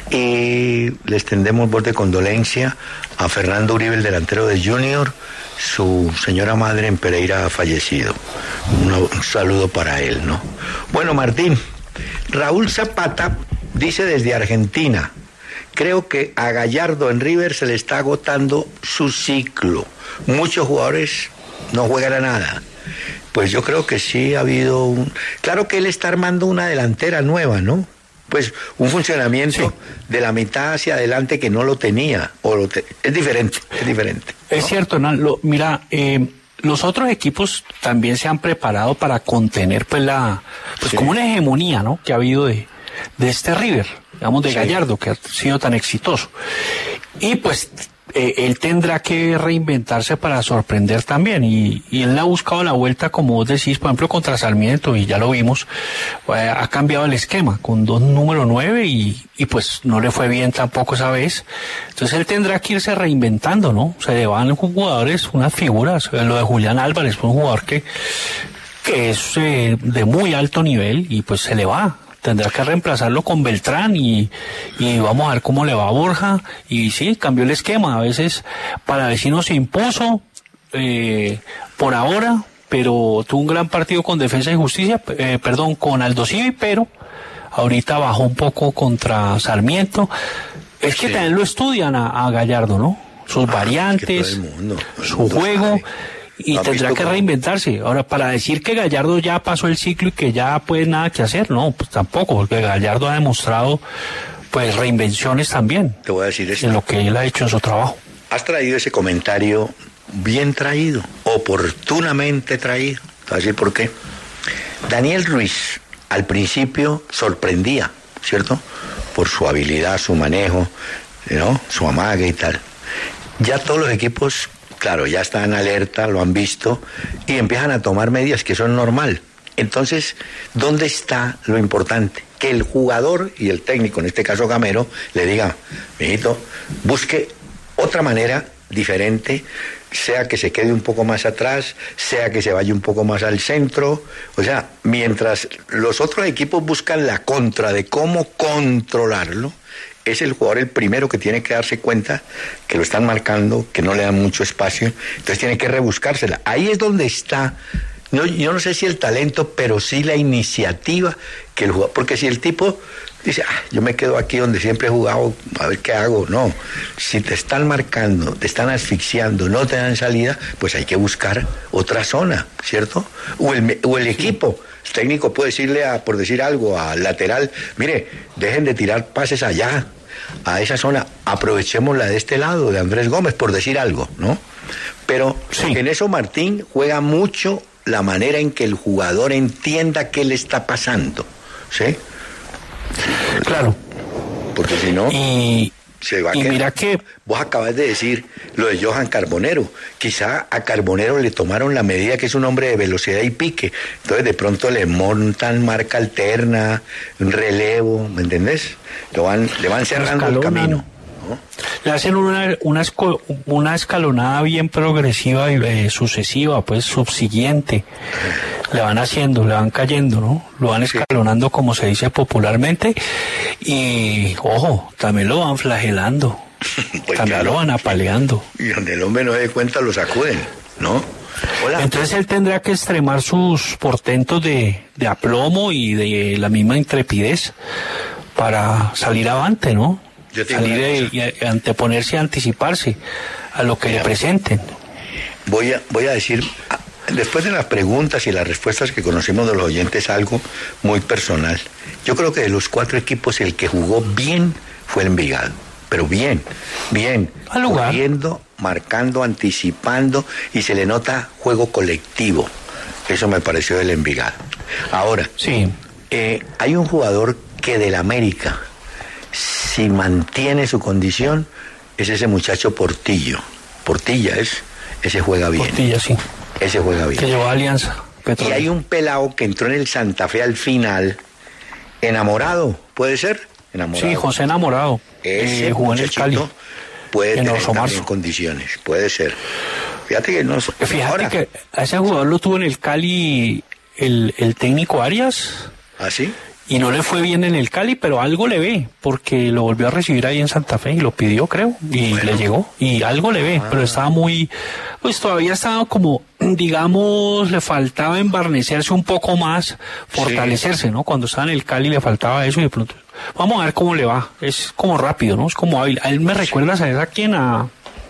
Y les tendemos voz de condolencia a Fernando Uribe, el delantero de Junior. Su señora madre en Pereira ha fallecido. Un, un saludo para él, ¿no? Bueno, Martín, Raúl Zapata dice desde Argentina, creo que a Gallardo en River se le está agotando su ciclo. Muchos jugadores no juegan a nada. Pues yo creo que sí ha habido un... Claro que él está armando una delantera nueva, ¿no? Pues un funcionamiento sí. de la mitad hacia adelante que no lo tenía. O lo te... Es diferente, es diferente, ¿no? Es cierto, Hernán. Lo, mira, eh, los otros equipos también se han preparado para contener, pues, la... Pues sí. como una hegemonía, ¿no? Que ha habido de, de este River, digamos, de sí. Gallardo, que ha sido tan exitoso. Y pues... Eh, él tendrá que reinventarse para sorprender también y, y él ha buscado la vuelta, como vos decís, por ejemplo contra Sarmiento, y ya lo vimos, eh, ha cambiado el esquema con dos número nueve y, y pues no le fue bien tampoco esa vez. Entonces él tendrá que irse reinventando, ¿no? Se le van jugadores, unas figuras, lo de Julián Álvarez, un jugador que, que es eh, de muy alto nivel y pues se le va. Tendrá que reemplazarlo con Beltrán y, y vamos a ver cómo le va a Borja. Y sí, cambió el esquema. A veces para Vecino se impuso eh, por ahora, pero tuvo un gran partido con Defensa y Justicia, eh, perdón, con Aldo Civi, pero ahorita bajó un poco contra Sarmiento. Es que sí. también lo estudian a, a Gallardo, ¿no? Sus ah, variantes, es que todo el mundo, todo el su mundo juego. Sabe. Y tendrá que reinventarse. Ahora, para decir que Gallardo ya pasó el ciclo y que ya pues nada que hacer, no, pues tampoco, porque Gallardo ha demostrado pues reinvenciones también. Te voy a decir esto. En lo que él ha hecho en su trabajo. Has traído ese comentario bien traído, oportunamente traído. Te voy a decir por qué. Daniel Ruiz, al principio, sorprendía, ¿cierto? Por su habilidad, su manejo, ¿no? Su amague y tal. Ya todos los equipos... Claro, ya están alerta, lo han visto, y empiezan a tomar medidas que son normal. Entonces, ¿dónde está lo importante? Que el jugador y el técnico, en este caso Gamero, le diga, mijito, busque otra manera diferente, sea que se quede un poco más atrás, sea que se vaya un poco más al centro. O sea, mientras los otros equipos buscan la contra de cómo controlarlo, es el jugador el primero que tiene que darse cuenta que lo están marcando, que no le dan mucho espacio, entonces tiene que rebuscársela. Ahí es donde está, no, yo no sé si el talento, pero sí la iniciativa que el jugador, porque si el tipo dice, ah, yo me quedo aquí donde siempre he jugado, a ver qué hago, no, si te están marcando, te están asfixiando, no te dan salida, pues hay que buscar otra zona, ¿cierto? O el, o el equipo. El técnico puede decirle, a, por decir algo, al lateral, mire, dejen de tirar pases allá, a esa zona, aprovechemos la de este lado, de Andrés Gómez, por decir algo, ¿no? Pero sí. en eso Martín juega mucho la manera en que el jugador entienda qué le está pasando, ¿sí? Claro. Porque si no... Y... Se va a y quedar. Mira que vos acabas de decir lo de Johan Carbonero. Quizá a Carbonero le tomaron la medida que es un hombre de velocidad y pique. Entonces de pronto le montan marca alterna, un relevo, ¿me entendés? Lo van, le van cerrando el camino. ¿no? Le hacen una, una, esco, una escalonada bien progresiva y eh, sucesiva, pues subsiguiente. Le van haciendo, le van cayendo, ¿no? Lo van escalonando, como se dice popularmente, y, ojo, también lo van flagelando, pues también claro, lo van apaleando. Y donde el hombre no se dé cuenta lo sacuden, ¿no? Hola. Entonces él tendrá que extremar sus portentos de, de aplomo y de la misma intrepidez para salir avante, ¿no? Yo salir de, y anteponerse y anticiparse a lo que Mira, le presenten. Voy a, voy a decir, después de las preguntas y las respuestas que conocemos de los oyentes, algo muy personal. Yo creo que de los cuatro equipos el que jugó bien fue el Envigado. Pero bien, bien, corriendo, marcando, anticipando, y se le nota juego colectivo. Eso me pareció del Envigado. Ahora, sí. eh, hay un jugador que del América, si mantiene su condición, es ese muchacho Portillo. Portilla es, ese juega bien. Portilla, sí. Ese juega bien. Que llevó a Alianza Petrolera. Y hay un pelado que entró en el Santa Fe al final, enamorado, ¿puede ser? Enamorado. Sí, José Enamorado. Ese eh, jugó en el Cali. Puede en tener también condiciones, puede ser. Fíjate que no. Fíjate ahora, que a ese jugador lo tuvo en el Cali el, el técnico Arias. ¿Ah, sí? Y no le fue bien en el Cali, pero algo le ve, porque lo volvió a recibir ahí en Santa Fe y lo pidió, creo, y bueno, le llegó, y algo le ve, ah. pero estaba muy, pues todavía estaba como, digamos, le faltaba embarnecerse un poco más, fortalecerse, sí. ¿no? Cuando estaba en el Cali le faltaba eso y de pronto, vamos a ver cómo le va, es como rápido, ¿no? Es como hábil. A él me recuerda, ¿sabes a quién? A,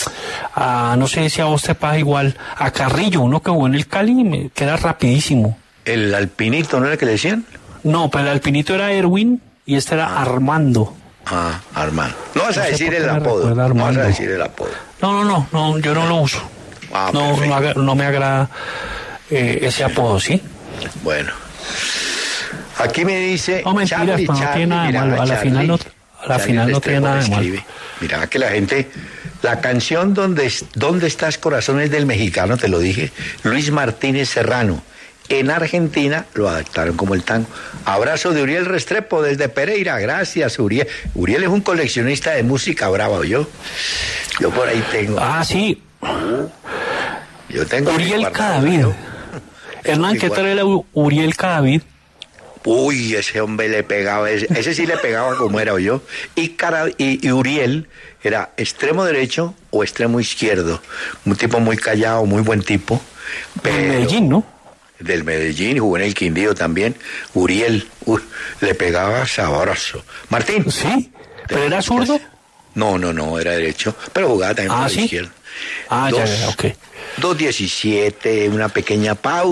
a no sé si a vos te pasa igual, a Carrillo, uno que jugó en el Cali, me queda rapidísimo. ¿El Alpinito no era el que le decían? No, pero el Alpinito era Erwin y este era ah. Armando. Ah, Armando. No vas a no decir el apodo. No vas a decir el apodo. No, no, no, no yo no lo uso. Ah, no, no, no me agrada eh, ese apodo, ¿sí? Bueno. Aquí me dice. No mentiras, Charlie, pero no Charlie, tiene nada de malo. A la Charlie, final no, a la final no tiene nada de malo. Mira que la gente. La canción donde, ¿Dónde estás, corazón? Es del mexicano, te lo dije, Luis Martínez Serrano. En Argentina lo adaptaron como el tango. Abrazo de Uriel Restrepo desde Pereira. Gracias, Uriel. Uriel es un coleccionista de música brava, ¿yo? Yo por ahí tengo. Ah, sí. Yo tengo. Uriel Cadavid. Hernán, ¿qué tal era Uriel Cadavid? Uy, ese hombre le pegaba. Ese, ese sí le pegaba como era yo. Y, Cara, y, y Uriel era extremo derecho o extremo izquierdo. Un tipo muy callado, muy buen tipo. Pero, en Medellín, ¿no? Del Medellín, jugó en el Quindío también. Uriel, uy, le pegaba sabroso. Martín. ¿Sí? ¿Pero era zurdo? No, no, no, era derecho. Pero jugaba también ah, por ¿sí? la izquierda. Ah, dos, ya, ya, ok. dos diecisiete, una pequeña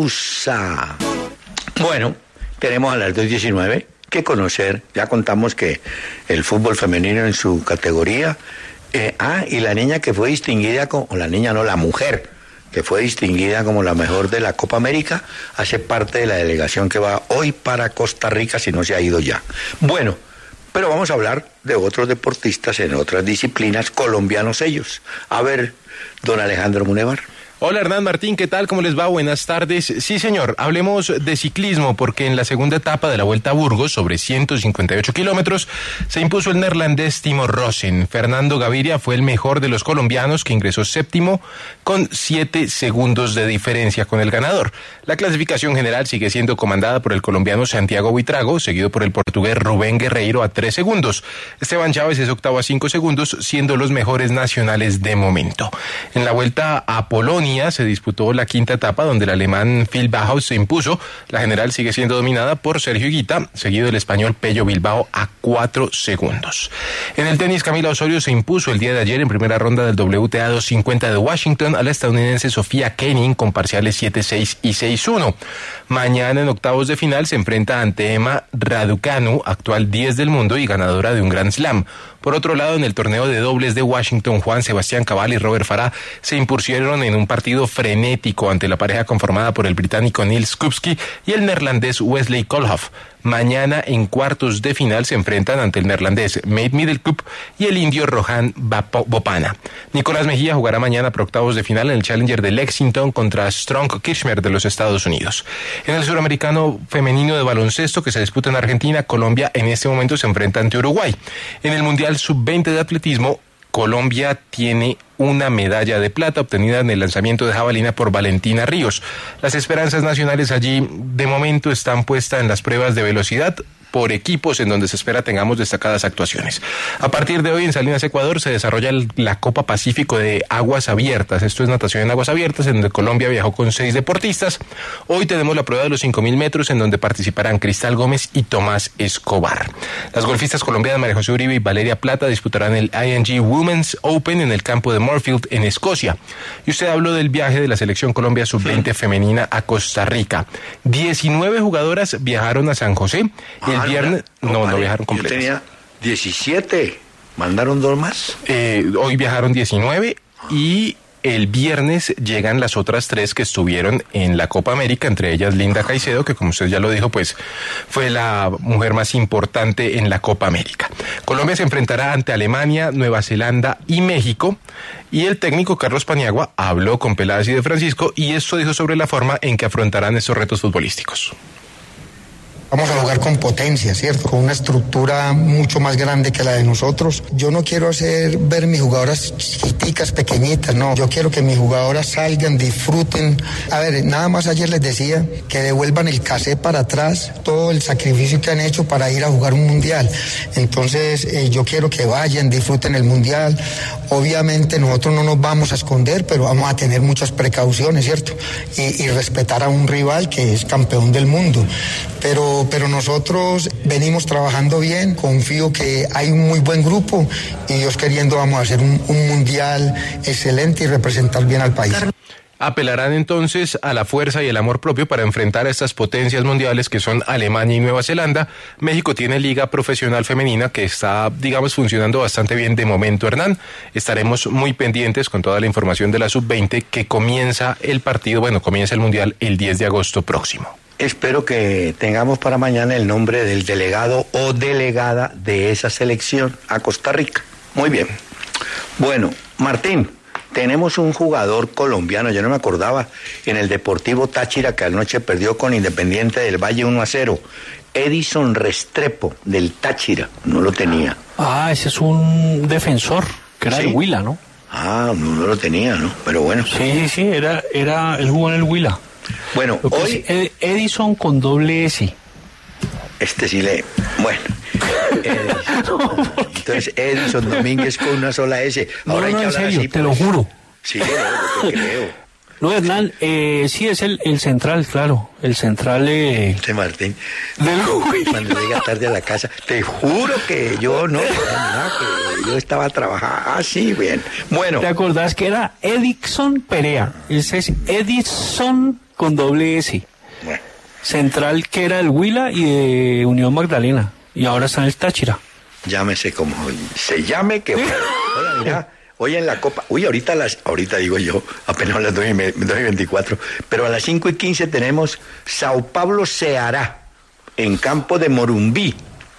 pausa. Bueno, tenemos a las dos diecinueve que conocer. Ya contamos que el fútbol femenino en su categoría. Eh, ah, y la niña que fue distinguida, con, o la niña no, la mujer que fue distinguida como la mejor de la Copa América, hace parte de la delegación que va hoy para Costa Rica, si no se ha ido ya. Bueno, pero vamos a hablar de otros deportistas en otras disciplinas, colombianos ellos. A ver, don Alejandro Munevar. Hola Hernán Martín, ¿qué tal? ¿Cómo les va? Buenas tardes. Sí, señor, hablemos de ciclismo porque en la segunda etapa de la Vuelta a Burgos, sobre ciento cincuenta y ocho kilómetros, se impuso el neerlandés Timo Rosen. Fernando Gaviria fue el mejor de los colombianos, que ingresó séptimo con siete segundos de diferencia con el ganador. La clasificación general sigue siendo comandada por el colombiano Santiago Buitrago, seguido por el portugués Rubén Guerreiro a tres segundos. Esteban Chávez es octavo a cinco segundos, siendo los mejores nacionales de momento. En la Vuelta a Polonia se disputó la quinta etapa donde el alemán Phil Bauhaus se impuso. La general sigue siendo dominada por Sergio Higuita, seguido del español Pello Bilbao a cuatro segundos. En el tenis, Camila Osorio se impuso el día de ayer en primera ronda del W T A doscientos cincuenta de Washington a la estadounidense Sofía Kenin con parciales siete seis y seis uno. Mañana en octavos de final se enfrenta ante Emma Raducanu, actual diez del mundo y ganadora de un Grand Slam. Por otro lado, en el torneo de dobles de Washington, Juan Sebastián Cabal y Robert Farah se impusieron en un partido frenético ante la pareja conformada por el británico Neil Skupski y el neerlandés Wesley Koolhof. Mañana en cuartos de final se enfrentan ante el neerlandés Mate Middelkoop y el indio Rohan Bopana. Nicolás Mejía jugará mañana por octavos de final en el Challenger de Lexington contra Strong Kirchner de los Estados Unidos. En el suramericano femenino de baloncesto que se disputa en Argentina, Colombia en este momento se enfrenta ante Uruguay. En el Mundial sub veinte de atletismo, Colombia tiene una medalla de plata obtenida en el lanzamiento de jabalina por Valentina Ríos. Las esperanzas nacionales allí de momento están puestas en las pruebas de velocidad por equipos en donde se espera tengamos destacadas actuaciones. A partir de hoy en Salinas, Ecuador, se desarrolla el, la Copa Pacífico de Aguas Abiertas. Esto es natación en aguas abiertas, en donde Colombia viajó con seis deportistas. Hoy tenemos la prueba de los cinco mil metros, en donde participarán Cristal Gómez y Tomás Escobar. Las golfistas colombianas María José Uribe y Valeria Plata disputarán el I N G Women's Open en el campo de Moorfield, en Escocia. Y usted habló del viaje de la selección Colombia sub veinte femenina a Costa Rica. diecinueve jugadoras viajaron a San José. El viernes, no, no, no viajaron completas. Yo tenía diecisiete, ¿mandaron dos más? Eh, hoy viajaron diecinueve y el viernes llegan las otras tres que estuvieron en la Copa América, entre ellas Linda Caicedo, que como usted ya lo dijo, pues fue la mujer más importante en la Copa América. Colombia se enfrentará ante Alemania, Nueva Zelanda y México, y el técnico Carlos Paniagua habló con Peláez y de Francisco, y esto dijo sobre la forma en que afrontarán estos retos futbolísticos. Vamos a jugar con potencia, ¿cierto? Con una estructura mucho más grande que la de nosotros. Yo no quiero hacer ver mis jugadoras chiquiticas, pequeñitas, no. Yo quiero que mis jugadoras salgan, disfruten. A ver, nada más ayer les decía que devuelvan el cassette para atrás, todo el sacrificio que han hecho para ir a jugar un mundial. Entonces, eh, yo quiero que vayan, disfruten el mundial. Obviamente nosotros no nos vamos a esconder, pero vamos a tener muchas precauciones, ¿cierto? Y, y respetar a un rival que es campeón del mundo. Pero pero nosotros venimos trabajando bien, confío que hay un muy buen grupo y Dios queriendo vamos a hacer un, un mundial excelente y representar bien al país. Apelarán entonces a la fuerza y el amor propio para enfrentar a estas potencias mundiales que son Alemania y Nueva Zelanda. México tiene liga profesional femenina que está, digamos, funcionando bastante bien de momento, Hernán. Estaremos muy pendientes con toda la información de la sub veinte que comienza el partido, bueno, comienza el mundial el diez de agosto próximo. Espero que tengamos para mañana el nombre del delegado o delegada de esa selección a Costa Rica. Muy bien. Bueno, Martín, tenemos un jugador colombiano, yo no me acordaba, en el Deportivo Táchira, que anoche perdió con Independiente del Valle uno a cero. Edison Restrepo, del Táchira, no lo tenía. Ah, ese es un defensor, que era ¿Sí? el Huila, ¿no? Ah, no, no lo tenía, ¿no? Pero bueno. Sí, sí, sí, era, era, él jugó en el Huila. Bueno, hoy... Ed- Edison con doble S. Este sí le... Bueno. Edison. Entonces, Edison Domínguez con una sola S. Ahora No, no, hay que en hablar serio, así, te pues. lo juro. Sí, no, yo te creo. No, Hernán, eh, sí es el, el central, claro. El central eh, Este Martín, del Huila. cuando llega tarde a la casa, te juro que yo no, mira, que yo estaba trabajando. Ah, sí, bien. Bueno, ¿Te acordás que era Edison Perea? Ese es Edison con doble S. bueno, Central que era el Huila y de Unión Magdalena. Y ahora está en el Táchira. llámese como se llame, que bueno. Oiga, mira, hoy en la Copa, uy, ahorita a las, ahorita digo yo, apenas a las dos y veinticuatro, pero a las cinco y quince tenemos Sao Paulo Ceará, en campo de Morumbí.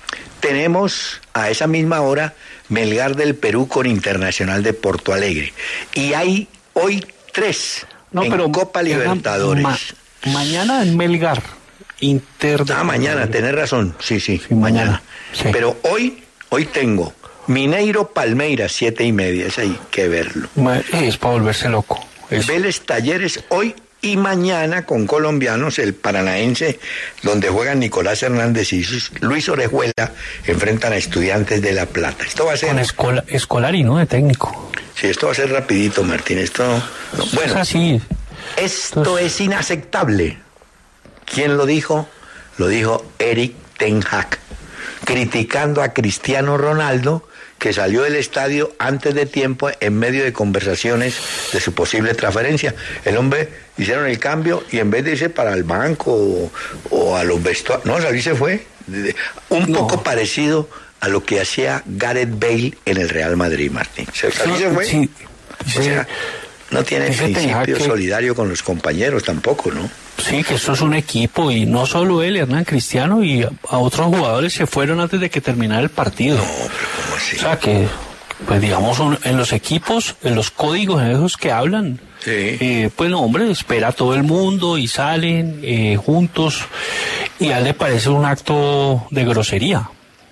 Tenemos a esa misma hora Melgar del Perú con Internacional de Porto Alegre. Y hay hoy tres No, en pero Copa Hernán, Libertadores. ma- mañana en Melgar. Inter de Ah, mañana, tenés razón, sí, sí, Sí, mañana. mañana, sí. Pero hoy, hoy tengo Mineiro Palmeiras, siete y media, ese hay que verlo. Ma- Es para volverse loco. Es- Vélez Talleres hoy y mañana con colombianos, el Paranaense, donde juegan Nicolás Hernández y Luis Orejuela, enfrentan a Estudiantes de La Plata. Esto va a ser, con Escola, Escolari, ¿no? De técnico. sí, esto va a ser rapidito, Martín, esto, no, bueno, Es así. esto Entonces- es inaceptable. ¿Quién lo dijo? Lo dijo Eric Ten Hag, criticando a Cristiano Ronaldo, que salió del estadio antes de tiempo en medio de conversaciones de su posible transferencia. El hombre hicieron el cambio y en vez de irse para el banco o, o a los vestuarios, no, salí se fue. De- Un No. poco parecido a lo que hacía Gareth Bale en el Real Madrid, Martín. Se, salí se fue. Sí, O sí, sea, no tiene ese Ten Hag principio que- solidario con los compañeros tampoco, ¿no? sí, que esto es un equipo y no solo él, Hernán Cristiano y a, a otros jugadores se fueron antes de que terminara el partido. No, pero ¿cómo así? O sea que, pues digamos, un- en los equipos, en los códigos en esos que hablan, Sí. eh, pues no, hombre, espera a todo el mundo y salen eh, juntos y a él le parece un acto de grosería.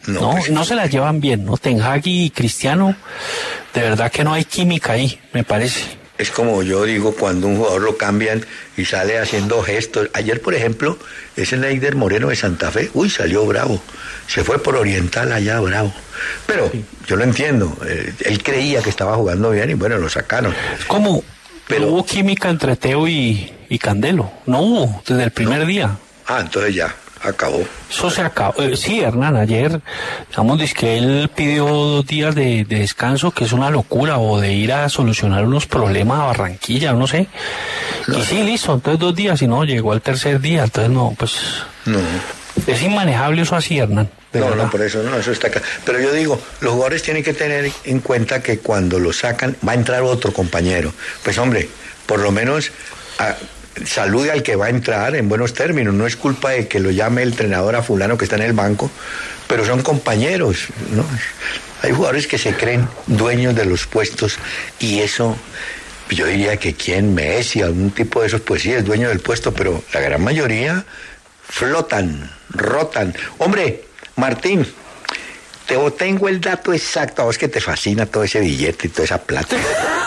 No, no, pues, no se las llevan bien, ¿no? Ten Hag y Cristiano, de verdad que no hay química ahí, me parece. Es como yo digo, cuando un jugador lo cambian y sale haciendo gestos. Ayer, por ejemplo, ese Neider Moreno de Santa Fe, uy, salió bravo. Se fue por Oriental allá, bravo. Pero sí, yo lo entiendo. Eh, él creía que estaba jugando bien y bueno, lo sacaron. ¿Cómo? Pero hubo química entre Teo y, y Candelo. No hubo, desde el primer no. día. Ah, entonces ya. Acabó. Eso se acabó. Eh, sí, Hernán, ayer, digamos, dice que él pidió dos días de, de descanso, que es una locura, o de ir a solucionar unos problemas a Barranquilla, no sé. No. Y sí, listo, entonces dos días, y no, llegó al tercer día, entonces no, pues... No. Es inmanejable eso así, Hernán. No, verdad. no, por eso, no, eso está acá. Pero yo digo, los jugadores tienen que tener en cuenta que cuando lo sacan, va a entrar otro compañero. Pues hombre, por lo menos... A, salude al que va a entrar en buenos términos, no es culpa de que lo llame el entrenador a fulano que está en el banco, pero son compañeros, ¿no? Hay jugadores que se creen dueños de los puestos y eso, yo diría que quien Messi, algún tipo de esos, pues sí es dueño del puesto, pero la gran mayoría flotan, rotan. Hombre, Martín, te tengo el dato exacto, a vos que te fascina todo ese billete y toda esa plata.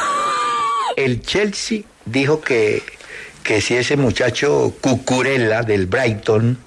El Chelsea dijo que que si ese muchacho Cucurella del Brighton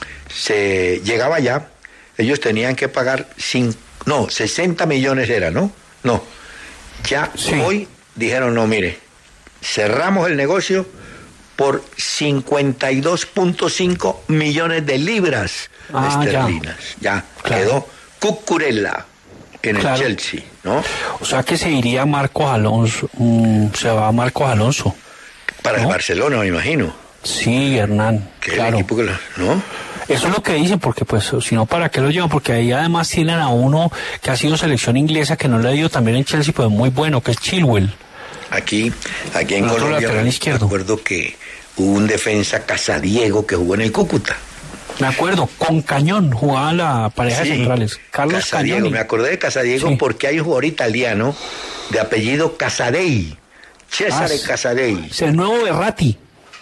se llegaba allá, ellos tenían que pagar cinco, no, sesenta millones era, ¿no? No, ya sí. Hoy dijeron, no, mire, cerramos el negocio por cincuenta y dos punto cinco millones de libras ah, esterlinas. Ya, ya claro. Quedó Cucurella en claro. el Chelsea, ¿no? O sea que se iría Marcos Alonso, um, se va Marcos Alonso. Para ¿no? el Barcelona, me imagino. Sí, Hernán, que claro. El equipo que lo, ¿no? Eso es lo que dicen, porque pues, si no, ¿para qué lo llevan? Porque ahí además tienen a uno que ha sido selección inglesa, que no le ha ido también en Chelsea, pues muy bueno, que es Chilwell. Aquí, aquí en Colombia, me acuerdo que hubo un defensa Casadiego que jugó en el Cúcuta. Me acuerdo, con Cañón jugaba la pareja sí, de centrales. Carlos Casadiego, Cañón. Me acordé de Casadiego sí. porque hay un jugador italiano de apellido Casadei. Cesare ah, Casadei. Es el nuevo Berratti.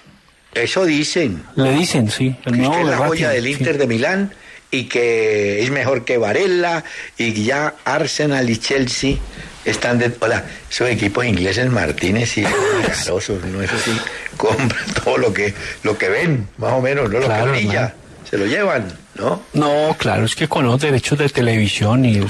Eso dicen. Le dicen, sí. El que nuevo es la Berratti, joya del Inter sí. de Milán y que es mejor que Varela y ya Arsenal y Chelsea están de... Hola, esos equipos ingleses Martínez y carosos, ¿no? Eso sí, compran todo lo que lo que ven, más o menos, no lo claro, que brilla, man. Se lo llevan, ¿no? No, claro, es que con los derechos de televisión y...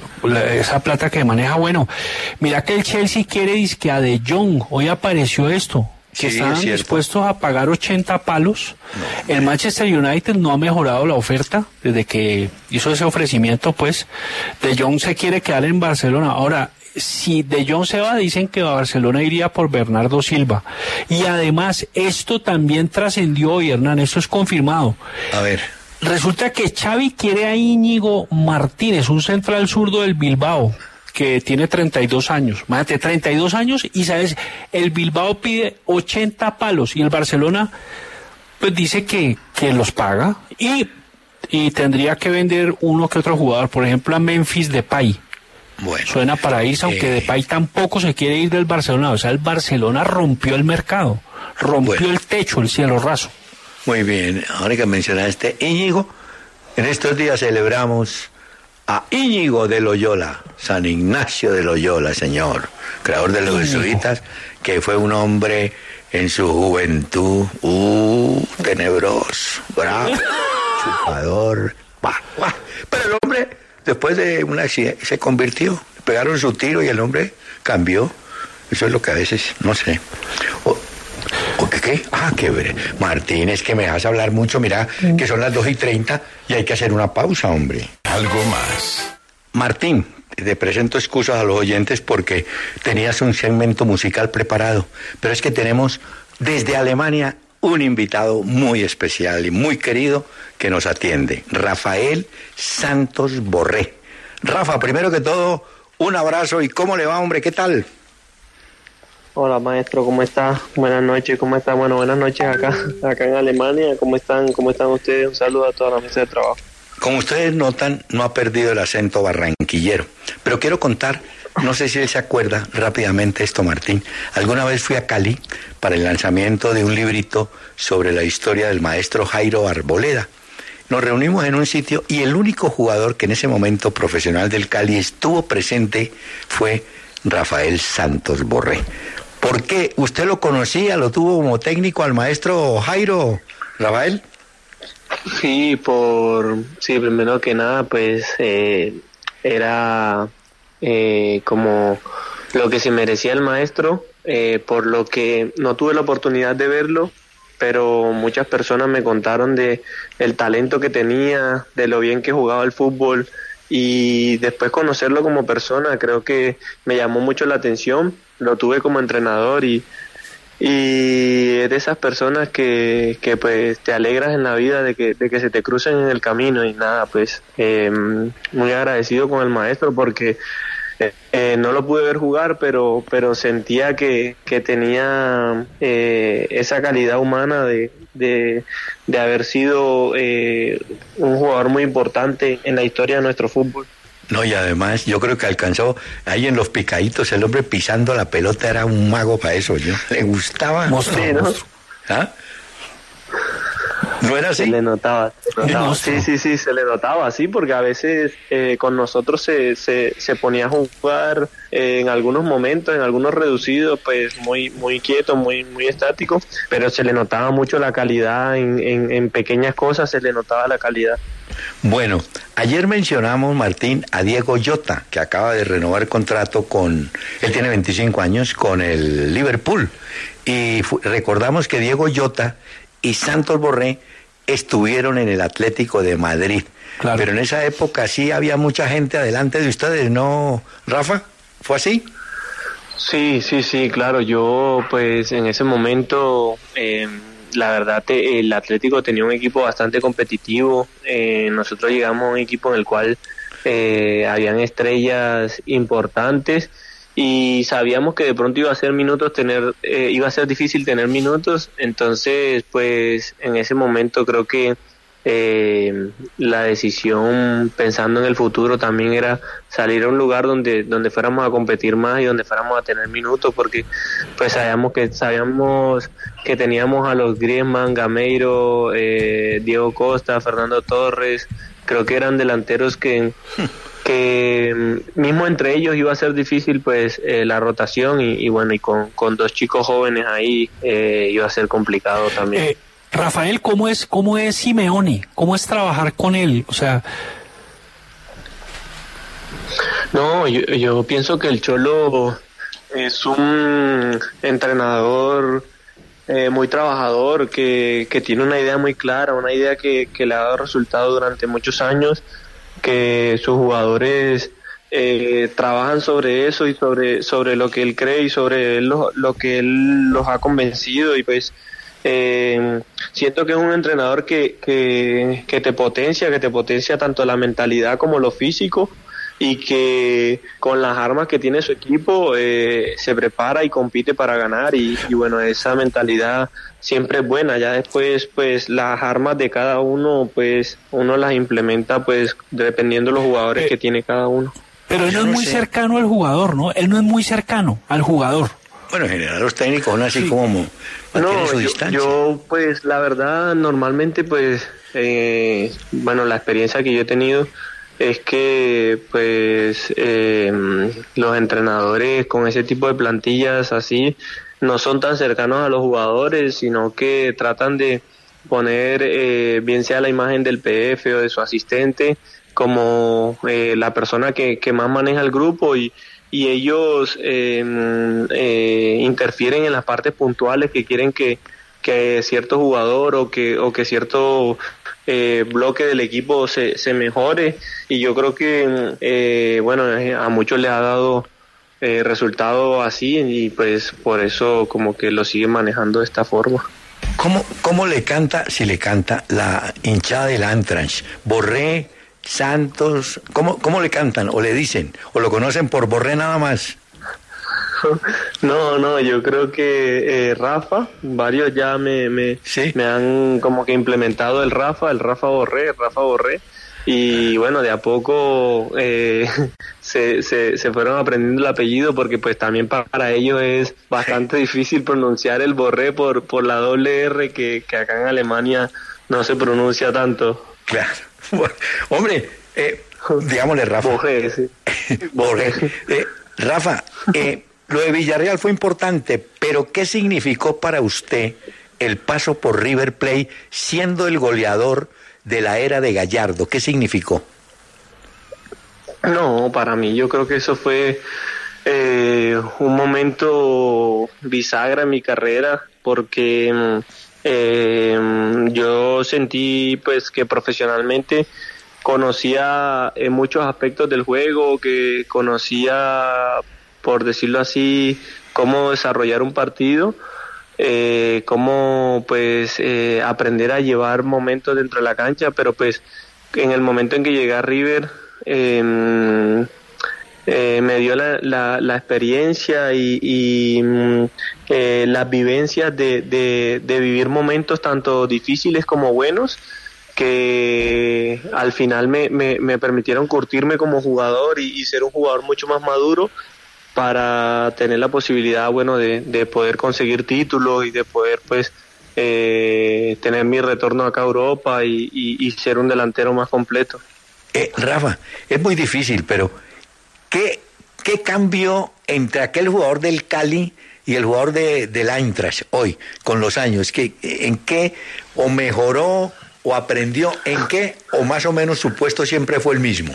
esa plata que maneja, bueno, mira que el Chelsea quiere disque a De Jong, hoy apareció esto, que sí, estaban dispuestos a pagar ochenta palos, no, el Manchester United no ha mejorado la oferta, desde que hizo ese ofrecimiento, pues, De Jong se quiere quedar en Barcelona, ahora, si De Jong se va, dicen que Barcelona iría por Bernardo Silva, y además, esto también trascendió hoy, Hernán, esto es confirmado. A ver. Resulta que Xavi quiere a Íñigo Martínez, un central zurdo del Bilbao, que tiene treinta y dos años. Imagínate, treinta y dos años y, ¿sabes? El Bilbao pide ochenta palos y el Barcelona, pues dice que, que los paga y, y tendría que vender uno que otro jugador, por ejemplo, a Memphis Depay. Bueno, suena para irse, aunque eh... Depay tampoco se quiere ir del Barcelona. O sea, el Barcelona rompió el mercado, rompió bueno. el techo, el cielo raso. Muy bien, ahora que mencionaste Íñigo, en estos días celebramos a Íñigo de Loyola, San Ignacio de Loyola, señor, creador de los jesuitas, que fue un hombre en su juventud, uh, tenebroso, bravo, chupador, bah, bah. Pero el hombre, después de un accidente, se convirtió, le pegaron su tiro y el hombre cambió. Eso es lo que a veces, no sé... O, ¿Qué, qué? Ah, qué breve. Martínez, que me vas a hablar mucho, mira, mm. que son las dos y treinta y hay que hacer una pausa, hombre. Algo más. Martín, te presento excusas a los oyentes porque tenías un segmento musical preparado, pero es que tenemos desde Alemania un invitado muy especial y muy querido que nos atiende, Rafael Santos Borré. Rafa, primero que todo, un abrazo y ¿cómo le va, hombre? ¿Qué tal? Hola maestro, ¿cómo está? Buenas noches, ¿cómo está? Bueno, buenas noches acá, acá en Alemania. ¿Cómo están? ¿Cómo están ustedes? Un saludo a toda la mesa de trabajo. Como ustedes notan, no ha perdido el acento barranquillero. Pero quiero contar, no sé si él se acuerda rápidamente esto, Martín. Alguna vez fui a Cali para el lanzamiento de un librito sobre la historia del maestro Jairo Arboleda. nos reunimos en un sitio y el único jugador que en ese momento profesional del Cali estuvo presente fue Rafael Santos Borré. ¿Por qué? ¿Usted lo conocía, lo tuvo como técnico al maestro Jairo, Rafael? Sí, por sí, primero que nada, pues eh, era eh, como lo que se merecía el maestro, eh, por lo que no tuve la oportunidad de verlo, pero muchas personas me contaron de el talento que tenía, de lo bien que jugaba el fútbol, y después conocerlo como persona creo que me llamó mucho la atención. Lo tuve como entrenador y y es de esas personas que, que pues te alegras en la vida de que, de que se te crucen en el camino. Y nada, pues eh, muy agradecido con el maestro porque eh, eh, no lo pude ver jugar, pero pero sentía que, que tenía eh, esa calidad humana de, de, de haber sido eh, un jugador muy importante en la historia de nuestro fútbol. No, y además yo creo que alcanzó ahí en los picaditos, el hombre pisando la pelota era un mago para eso. Yo le gustaba. Monstruo, sí, ¿no? monstruo. ¿Ah? ¿No era así? Se le notaba, se le notaba. Sí, Sí, sí, sí, se le notaba así, porque a veces eh, con nosotros se, se, se ponía a jugar eh, en algunos momentos, en algunos reducidos, pues muy muy quieto, muy muy estático, pero se le notaba mucho la calidad, en, en, en pequeñas cosas se le notaba la calidad. Bueno, ayer mencionamos, Martín, a Diego Llota, que acaba de renovar contrato con, él tiene veinticinco años, con el Liverpool, y fu- recordamos que Diego Llota y Santos Borré estuvieron en el Atlético de Madrid. Claro. Pero en esa época sí había mucha gente adelante de ustedes, ¿no, Rafa? ¿Fue así? Sí, sí, sí, claro, yo pues en ese momento, eh, la verdad, te, el Atlético tenía un equipo bastante competitivo. Eh, nosotros llegamos a un equipo en el cual eh, habían estrellas importantes y sabíamos que de pronto iba a ser minutos tener, eh, iba a ser difícil tener minutos. Entonces pues en ese momento creo que eh, la decisión, pensando en el futuro, también era salir a un lugar donde donde fuéramos a competir más y donde fuéramos a tener minutos, porque pues sabíamos que sabíamos que teníamos a los Griezmann, Gameiro, eh, Diego Costa, Fernando Torres. Creo que eran delanteros que que mismo entre ellos iba a ser difícil pues eh, la rotación y, y bueno, y con, con dos chicos jóvenes ahí eh, iba a ser complicado también. Eh, Rafael, ¿cómo es, cómo es Simeone? ¿Cómo es trabajar con él? O sea... No, yo, yo pienso que el Cholo es un entrenador eh, muy trabajador, que, que tiene una idea muy clara, una idea que, que le ha dado resultado durante muchos años, que sus jugadores eh, trabajan sobre eso y sobre, sobre lo que él cree y sobre lo, lo que él los ha convencido, y pues Eh, siento que es un entrenador que, que, que te potencia, que te potencia tanto la mentalidad como lo físico, y que con las armas que tiene su equipo eh, se prepara y compite para ganar, y, y bueno, esa mentalidad siempre es buena. Ya después pues las armas de cada uno pues uno las implementa pues dependiendo de los jugadores Eh, que tiene cada uno. Pero él no Yo es no muy sé. cercano al jugador, ¿no? Él no es muy cercano al jugador. Bueno, en general los técnicos son así Sí. como mantienen No, su yo, distancia. yo, pues la verdad normalmente pues eh, bueno, la experiencia que yo he tenido es que pues eh, los entrenadores con ese tipo de plantillas así no son tan cercanos a los jugadores, sino que tratan de poner eh, bien sea la imagen del P F o de su asistente como eh, la persona que, que más maneja el grupo, y y ellos eh, eh, interfieren en las partes puntuales que quieren que, que cierto jugador o que o que cierto eh, bloque del equipo se, se mejore, y yo creo que eh, bueno, a muchos les ha dado eh, resultado así, y pues por eso como que lo siguen manejando de esta forma. ¿Cómo, ¿Cómo le canta, si le canta, la hinchada del Antranch? Borré, Santos, ¿cómo, ¿cómo le cantan o le dicen? ¿O lo conocen por Borré nada más? No, no, yo creo que eh, Rafa, varios ya me, me, ¿Sí? me han como que implementado el Rafa, el Rafa Borré, el Rafa Borré, y bueno, de a poco eh, se, se, se fueron aprendiendo el apellido, porque pues también para ellos es bastante difícil pronunciar el Borré por, por la doble R que, que acá en Alemania no se pronuncia tanto. Claro. Bueno, hombre, eh, digámosle, Rafa. Borges, sí. Borges. Eh, Rafa, eh, lo de Villarreal fue importante, pero ¿qué significó para usted el paso por River Plate siendo el goleador de la era de Gallardo? ¿Qué significó? No, para mí yo creo que eso fue eh, un momento bisagra en mi carrera, porque eh, yo sentí pues que profesionalmente conocía eh, muchos aspectos del juego, que conocía, por decirlo así, cómo desarrollar un partido, eh, cómo pues eh, aprender a llevar momentos dentro de la cancha, pero pues en el momento en que llegué a River eh, eh, me dio la, la, la experiencia y, y eh, las vivencias de, de, de vivir momentos tanto difíciles como buenos, que al final me, me, me permitieron curtirme como jugador y, y ser un jugador mucho más maduro para tener la posibilidad, bueno, de, de poder conseguir títulos y de poder, pues, eh, tener mi retorno acá a Europa y, y, y ser un delantero más completo. Eh, Rafa, es muy difícil, pero ¿qué, qué cambió entre aquel jugador del Cali y el jugador de, del Eintracht hoy, con los años? ¿Qué, ¿En qué o mejoró o aprendió? ¿En qué o más o menos su puesto siempre fue el mismo?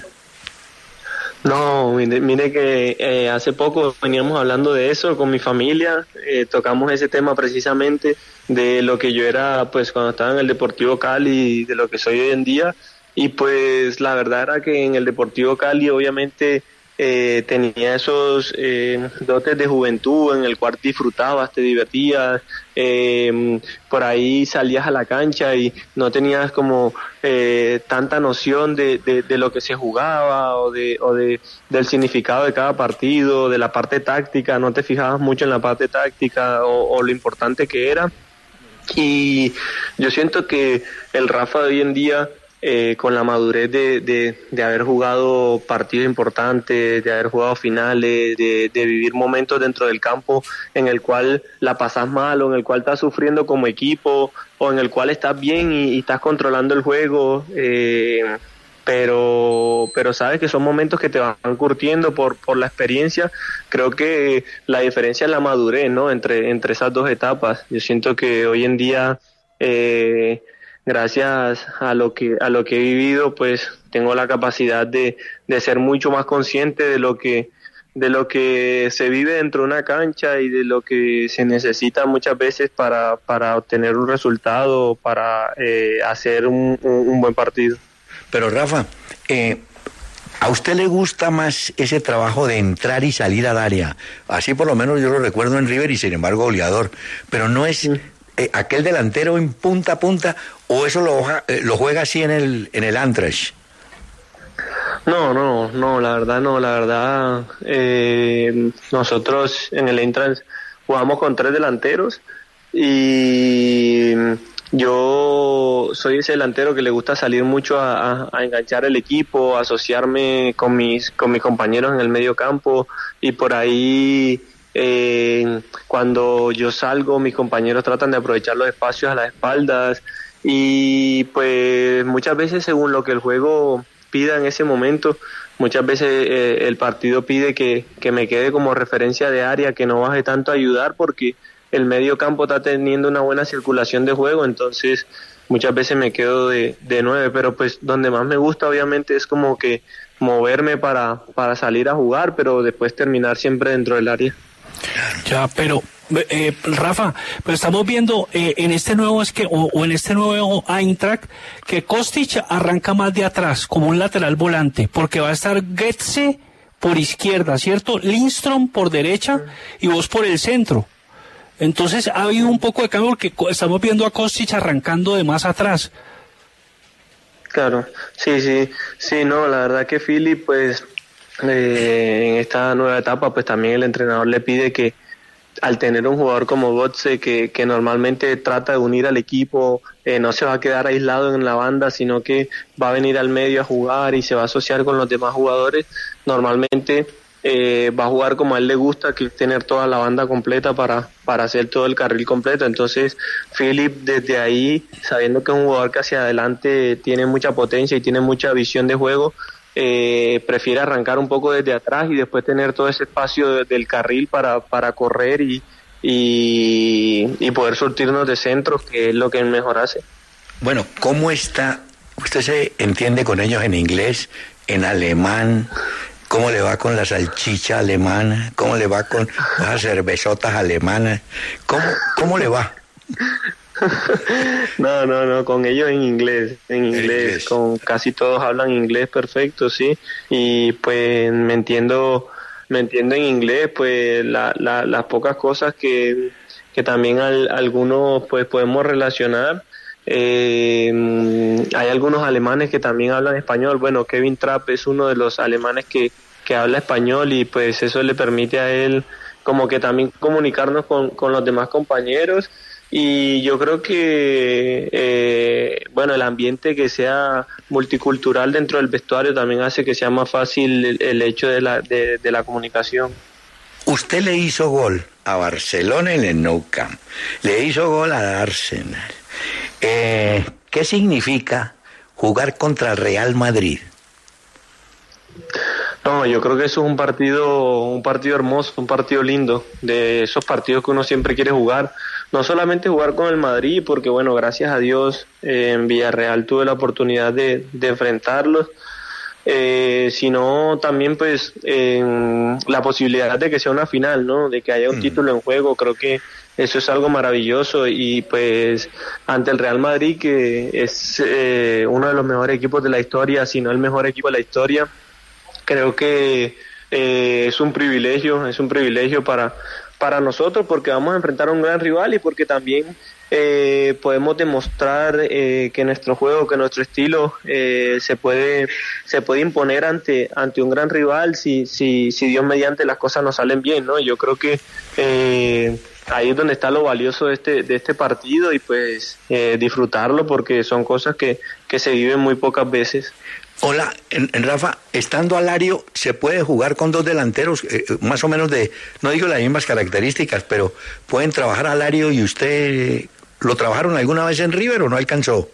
No, mire, mire que eh, hace poco veníamos hablando de eso con mi familia, eh, tocamos ese tema precisamente de lo que yo era pues cuando estaba en el Deportivo Cali, de lo que soy hoy en día, y pues la verdad era que en el Deportivo Cali obviamente eh, tenía esos eh, dotes de juventud en el cual disfrutabas, te divertías, eh, por ahí salías a la cancha y no tenías como eh, tanta noción de, de, de lo que se jugaba o de o de del significado de cada partido, de la parte táctica, no te fijabas mucho en la parte táctica o, o lo importante que era. Y yo siento que el Rafa de hoy en día, Eh, con la madurez de, de, de haber jugado partidos importantes, de haber jugado finales, de, de vivir momentos dentro del campo en el cual la pasas mal o en el cual estás sufriendo como equipo o en el cual estás bien y, y estás controlando el juego, eh, pero pero sabes que son momentos que te van curtiendo por, por la experiencia. Creo que la diferencia es la madurez, ¿no? Entre, entre esas dos etapas. Yo siento que hoy en día eh, gracias a lo que a lo que he vivido, pues tengo la capacidad de, de ser mucho más consciente de lo que de lo que se vive dentro de una cancha y de lo que se necesita muchas veces para para obtener un resultado, para eh, hacer un, un, un buen partido. Pero Rafa, eh, ¿a usted le gusta más ese trabajo de entrar y salir al área? Así por lo menos yo lo recuerdo en River y sin embargo goleador, pero no es mm. Eh, aquel delantero en punta a punta, o eso lo, eh, lo juega así en el en el Eintracht. No, no, no, la verdad no, la verdad eh, nosotros en el Eintracht jugamos con tres delanteros y yo soy ese delantero que le gusta salir mucho a, a, a enganchar el equipo, a asociarme con mis con mis compañeros en el medio campo, y por ahí Eh, cuando yo salgo, mis compañeros tratan de aprovechar los espacios a las espaldas y pues muchas veces según lo que el juego pida en ese momento, muchas veces eh, el partido pide que, que me quede como referencia de área, que no baje tanto a ayudar porque el medio campo está teniendo una buena circulación de juego, entonces muchas veces me quedo de, de nueve, pero pues donde más me gusta obviamente es como que moverme para, para salir a jugar, pero después terminar siempre dentro del área. Ya, pero eh, Rafa, pero estamos viendo eh, en este nuevo es que o, o en este nuevo Eintracht que Kostic arranca más de atrás como un lateral volante, porque va a estar Goetze por izquierda, ¿cierto? Lindström por derecha y vos por el centro. Entonces ha habido un poco de cambio porque estamos viendo a Kostic arrancando de más atrás. Claro, sí, sí, sí, no, la verdad que Philip, pues Eh, en esta nueva etapa pues también el entrenador le pide que al tener un jugador como Götze que, que normalmente trata de unir al equipo, eh, no se va a quedar aislado en la banda, sino que va a venir al medio a jugar y se va a asociar con los demás jugadores, normalmente eh, va a jugar como a él le gusta, que es tener toda la banda completa para, para hacer todo el carril completo. Entonces Philip desde ahí, sabiendo que es un jugador que hacia adelante tiene mucha potencia y tiene mucha visión de juego, eh, prefiere arrancar un poco desde atrás y después tener todo ese espacio de, del carril para, para correr y, y, y poder surtirnos de centros, que es lo que él mejor hace. Bueno, ¿cómo está? ¿Usted se entiende con ellos en inglés, en alemán? ¿Cómo le va con la salchicha alemana? ¿Cómo le va con las cervezotas alemanas? ¿Cómo, cómo le va? No, no, no, con ellos en inglés, en inglés, inglés. Con casi todos hablan inglés perfecto, sí, y pues me entiendo, me entiendo en inglés, pues la, la, las pocas cosas que, que también al, algunos pues podemos relacionar. Eh, hay algunos alemanes que también hablan español. Bueno, Kevin Trapp es uno de los alemanes que, que habla español y pues eso le permite a él como que también comunicarnos con, con los demás compañeros. Y yo creo que eh, bueno, el ambiente que sea multicultural dentro del vestuario también hace que sea más fácil el, el hecho de la, de, de la comunicación. Usted le hizo gol a Barcelona en el Nou Camp, le hizo gol a Arsenal. Eh, ¿Qué significa jugar contra el Real Madrid? No, yo creo que eso es un partido, un partido hermoso, un partido lindo, de esos partidos que uno siempre quiere jugar. No solamente jugar con el Madrid, porque bueno, gracias a Dios eh, en Villarreal tuve la oportunidad de, de enfrentarlos, eh, sino también pues eh, la posibilidad de que sea una final, ¿no? De que haya un mm. título en juego. Creo que eso es algo maravilloso y pues ante el Real Madrid, que es eh, uno de los mejores equipos de la historia, si no el mejor equipo de la historia, creo que eh, es un privilegio, es un privilegio para, para nosotros, porque vamos a enfrentar a un gran rival y porque también eh, podemos demostrar eh, que nuestro juego, que nuestro estilo eh, se puede se puede imponer ante ante un gran rival si si si Dios mediante las cosas nos salen bien, ¿no? Yo creo que eh, ahí es donde está lo valioso de este de este partido y pues eh, disfrutarlo, porque son cosas que que se viven muy pocas veces. Hola, en, en Rafa, estando Alario, ¿se puede jugar con dos delanteros eh, más o menos de, no digo las mismas características, pero pueden trabajar Alario y usted, ¿lo trabajaron alguna vez en River o no alcanzó?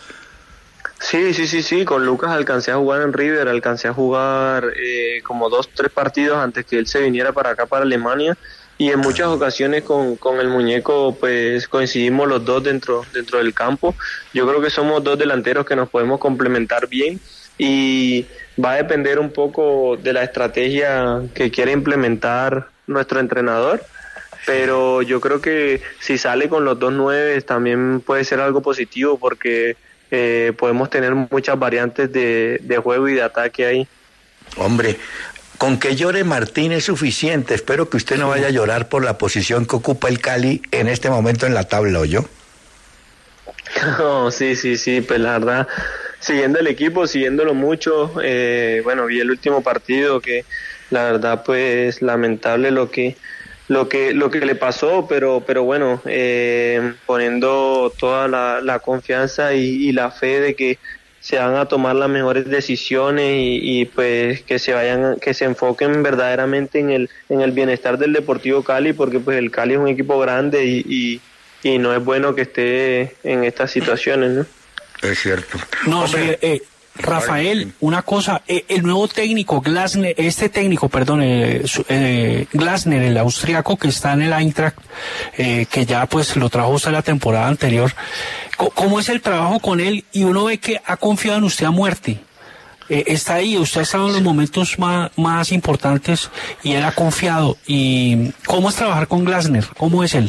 Sí, sí, sí, sí, con Lucas alcancé a jugar en River, alcancé a jugar eh, como dos, tres partidos antes que él se viniera para acá, para Alemania, y en muchas ocasiones con, con el muñeco pues coincidimos los dos dentro, dentro del campo. Yo creo que somos dos delanteros que nos podemos complementar bien, y va a depender un poco de la estrategia que quiere implementar nuestro entrenador, pero yo creo que si sale con los dos nueve también puede ser algo positivo, porque eh, podemos tener muchas variantes de, de juego y de ataque ahí. Hombre, con que llore Martín es suficiente. Espero que usted no vaya a llorar por la posición que ocupa el Cali en este momento en la tabla, ¿oyó? No, sí, sí, sí, pues la verdad, siguiendo el equipo, siguiéndolo mucho, eh, bueno, vi el último partido, que la verdad pues lamentable lo que lo que lo que le pasó, pero pero bueno, eh, poniendo toda la, la confianza y, y la fe de que se van a tomar las mejores decisiones y, y pues que se vayan, que se enfoquen verdaderamente en el en el bienestar del Deportivo Cali, porque pues el Cali es un equipo grande y, y y no es bueno que esté en estas situaciones, ¿no? Es cierto. No, sí, eh, Rafael, una cosa, eh, el nuevo técnico, Glasner, este técnico, perdón, eh, eh, Glasner, el austriaco que está en el Eintracht, eh, que ya pues lo trajo usted la temporada anterior, ¿cómo es el trabajo con él? Y uno ve que ha confiado en usted a muerte. Eh, está ahí, usted ha estado en los momentos más, más importantes y él ha confiado. ¿Y cómo es trabajar con Glasner? ¿Cómo es él?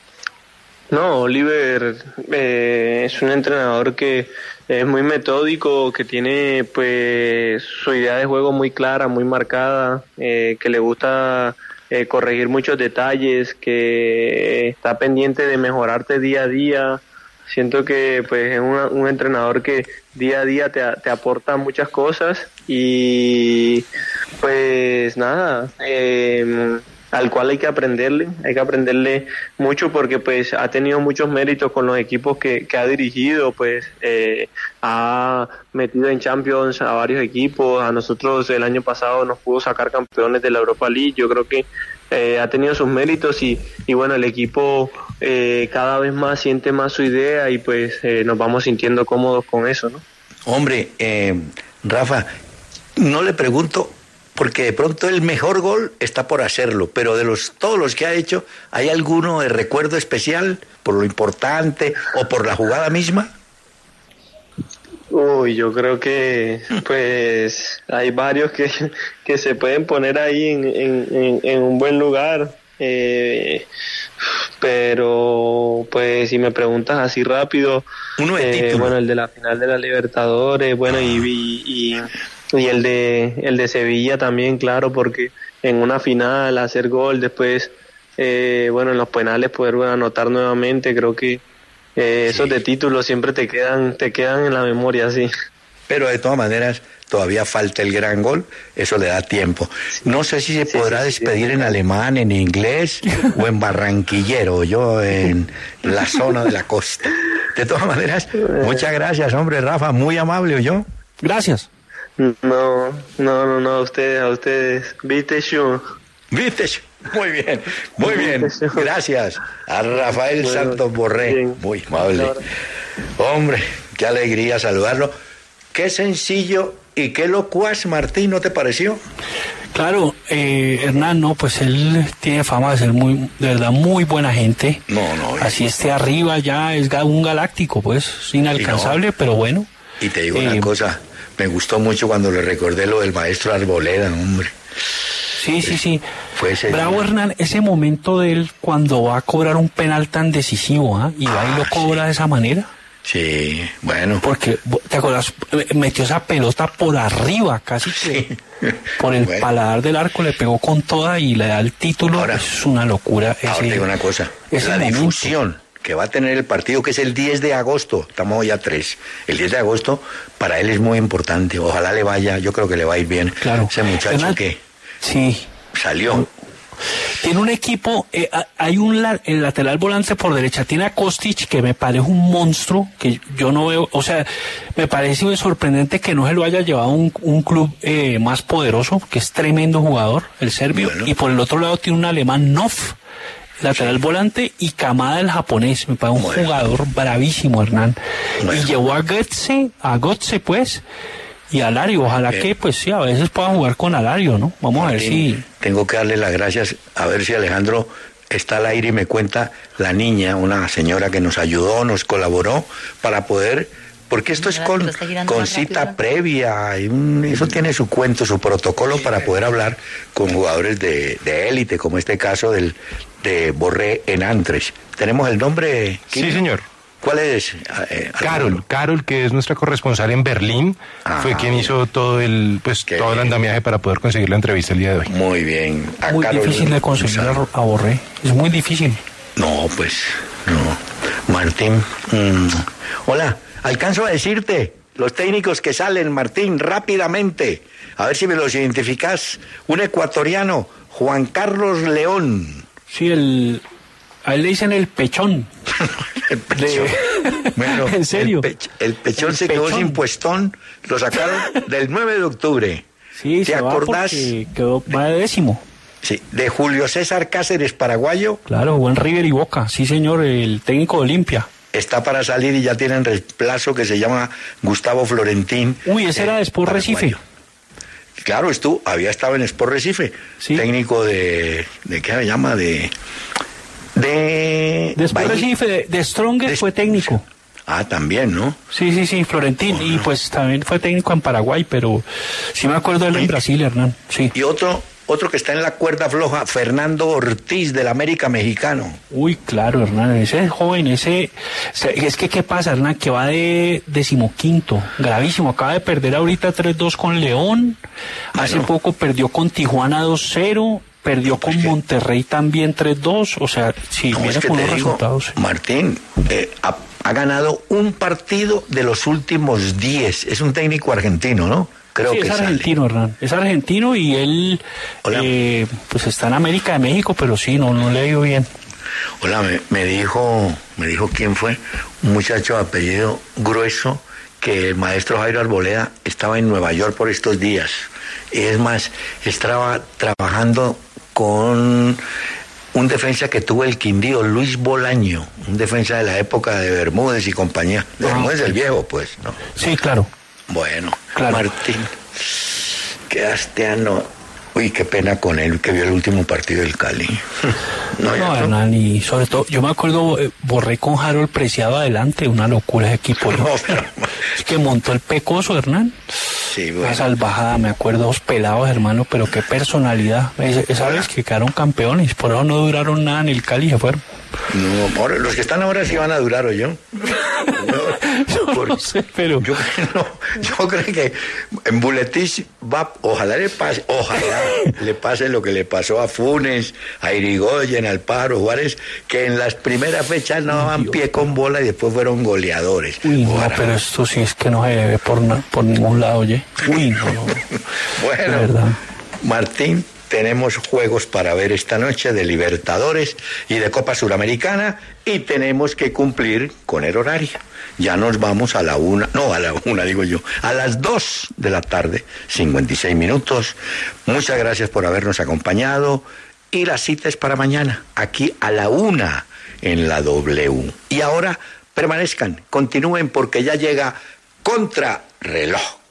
No, Oliver eh, es un entrenador que es muy metódico, que tiene pues su idea de juego muy clara, muy marcada, eh, que le gusta eh, corregir muchos detalles, que está pendiente de mejorarte día a día. Siento que pues es una, un entrenador que día a día te, te aporta muchas cosas y pues nada, eh, al cual hay que aprenderle, hay que aprenderle mucho porque pues ha tenido muchos méritos con los equipos que, que ha dirigido, pues eh, ha metido en Champions a varios equipos, a nosotros el año pasado nos pudo sacar campeones de la Europa League, yo creo que eh, ha tenido sus méritos y, y bueno, el equipo eh, cada vez más siente más su idea y pues eh, nos vamos sintiendo cómodos con eso, ¿no? Hombre, eh, Rafa, no le pregunto porque de pronto el mejor gol está por hacerlo, pero de los todos los que ha hecho, ¿hay alguno de recuerdo especial por lo importante o por la jugada misma? Uy, yo creo que pues hay varios que, que se pueden poner ahí en, en, en un buen lugar, eh, pero pues si me preguntas así rápido, uno de eh, bueno, el de la final de la Libertadores, bueno, y, y, y y el de el de Sevilla también, claro, porque en una final hacer gol, después eh, bueno, en los penales poder anotar nuevamente, creo que eh, sí. Esos de títulos siempre te quedan te quedan en la memoria, sí. Pero de todas maneras todavía falta el gran gol, eso le da tiempo. No sé si se sí, podrá sí, despedir sí, en alemán, en inglés o en barranquillero, yo en la zona de la costa. De todas maneras, muchas gracias, hombre, Rafa, muy amable, ¿yo? Gracias. No, no, no, no, a ustedes, a ustedes. Viste yo. Viste yo. Muy bien, muy bien. Gracias a Rafael bueno, Santos Borré. Bien. Muy amable. Hombre, qué alegría saludarlo. Qué sencillo y qué locuaz, Martín, ¿no te pareció? Claro, eh, Hernán, no, pues él tiene fama de ser muy, de verdad, muy buena gente. No, no. Así esté arriba ya es un galáctico, pues, inalcanzable, no. Pero bueno. Y te digo eh, una cosa. Me gustó mucho cuando le recordé lo del maestro Arboleda, hombre. Sí, sí, sí. Fue ese Bravo, día. Hernán, ese momento de él cuando va a cobrar un penal tan decisivo, ¿eh? Y va ah, y lo cobra sí. de esa manera. Sí, bueno. Porque, ¿te acuerdas? Metió esa pelota por arriba, casi que sí. por el bueno. paladar del arco, le pegó con toda y le da el título. Ahora, es una locura. Ahora ese, te digo una cosa, la momento. difusión que va a tener el partido, que es el diez de agosto, estamos hoy a tres, el diez de agosto, para él es muy importante, ojalá le vaya, yo creo que le va a ir bien. Claro. Ese muchacho Hernán, que sí. salió. Tiene un equipo, eh, hay un la, el lateral volante por derecha, tiene a Kostic, que me parece un monstruo, que yo no veo, o sea, me parece sorprendente que no se lo haya llevado un, un club eh, más poderoso, que es tremendo jugador, el serbio, bueno. Y por el otro lado tiene un alemán, Noff, lateral sí. volante, y Kamada, el japonés, me parece un bueno. jugador bravísimo, Hernán. Bueno. Y llevó a Götze, a Götze pues, y a Alario, ojalá Bien. que pues sí, a veces pueda jugar con Alario, ¿no? Vamos Martín, a ver si... Tengo que darle las gracias, a ver si Alejandro está al aire y me cuenta la niña, una señora que nos ayudó, nos colaboró para poder... Porque esto es con, con cita rápido. previa, y un, eso tiene su cuento, su protocolo para poder hablar con jugadores de, de élite, como este caso del de Borré en Antres. ¿Tenemos el nombre? ¿Quién? Sí, señor. ¿Cuál es? Eh, Carol, Carol, que es nuestra corresponsal en Berlín, ah, fue quien hizo todo el, pues todo el andamiaje para poder conseguir la entrevista el día de hoy. Muy bien. A muy Carol, difícil de conseguir a, a Borré, es muy difícil. No, pues, no. Martín, mmm, hola. Alcanzo a decirte, los técnicos que salen, Martín, rápidamente, a ver si me los identificás. Un ecuatoriano, Juan Carlos León. Sí, el, a él le dicen el pechón. el pechón. De... Bueno, ¿en serio? El, pech, el pechón el se pechón. quedó sin puestón, lo sacaron del nueve de octubre. Sí, ¿te se acordás? Va quedó va de décimo. Sí, de Julio César Cáceres, paraguayo. Claro, buen River y Boca, sí señor, el técnico de Olimpia. Está para salir y ya tienen reemplazo que se llama Gustavo Florentín. Uy, ese eh, era de Sport Recife. Claro, tú había estado en Sport Recife, ¿sí? Técnico de, ¿de qué se llama? De... De, de Sport Recife, de, de Strongest de, fue técnico. Ah, también, ¿no? Sí, sí, sí, Florentín, oh, y no. pues también fue técnico en Paraguay, pero sí me acuerdo de él en Brasil, Hernán, sí. Y otro... Otro que está en la cuerda floja, Fernando Ortiz, del América Mexicano. Uy, claro, Hernán, ese joven, ese... Es que, ¿qué pasa, Hernán? Que va de decimoquinto, gravísimo. Acaba de perder ahorita tres dos con León. Bueno. Hace poco perdió con Tijuana dos cero. Perdió no, pues con que... Monterrey también tres dos. O sea, si no, mira es que con te los digo, resultados. Martín, eh, ha, ha ganado un partido de los últimos diez. Es un técnico argentino, ¿no? creo sí, que es sale. argentino, Hernán. Es argentino y él eh, pues está en América de México, pero sí, no, no le ha ido bien. Hola, me, me dijo, me dijo quién fue, un muchacho de apellido Grueso, que el maestro Jairo Arboleda estaba en Nueva York por estos días. Es más, estaba trabajando con un defensa que tuvo el Quindío, Luis Bolaño, un defensa de la época de Bermúdez y compañía. De Ah, Bermúdez okay. el viejo, pues, ¿no? Sí, claro. Bueno, Claro. Martín, quedaste a no... Uy, qué pena con él que vio el último partido del Cali. No, ya no, Hernán, y sobre todo, yo me acuerdo, eh, Borré con Harold Preciado adelante, una locura ese equipo. No, pero- Es que montó el Pecoso, Hernán. Sí, Una bueno. salvajada, me acuerdo, dos pelados, hermano, pero qué personalidad. Es- Esa vez que quedaron campeones, por eso no duraron nada en el Cali y se fueron. No, ahora, los que están ahora sí van a durar, ¿o yo? Yo Por- no sé, pero... Yo, no, yo creo que en Buletich va, ojalá le pase, ojalá le pase lo que le pasó a Funes, a Irigoyen, al Pájaro Juárez, que en las primeras fechas no daban pie con bola y después fueron goleadores. Uy, no, Ojalá. pero esto sí es que no se ve por, na- por ningún lado, oye. Uy, no. Bueno, De verdad. Martín, tenemos juegos para ver esta noche de Libertadores y de Copa Suramericana y tenemos que cumplir con el horario. Ya nos vamos a la una, no a la una digo yo, a las dos de la tarde, cincuenta y seis minutos. Muchas gracias por habernos acompañado y la cita es para mañana, aquí a la una en la W. Y ahora permanezcan, continúen porque ya llega Contrarreloj.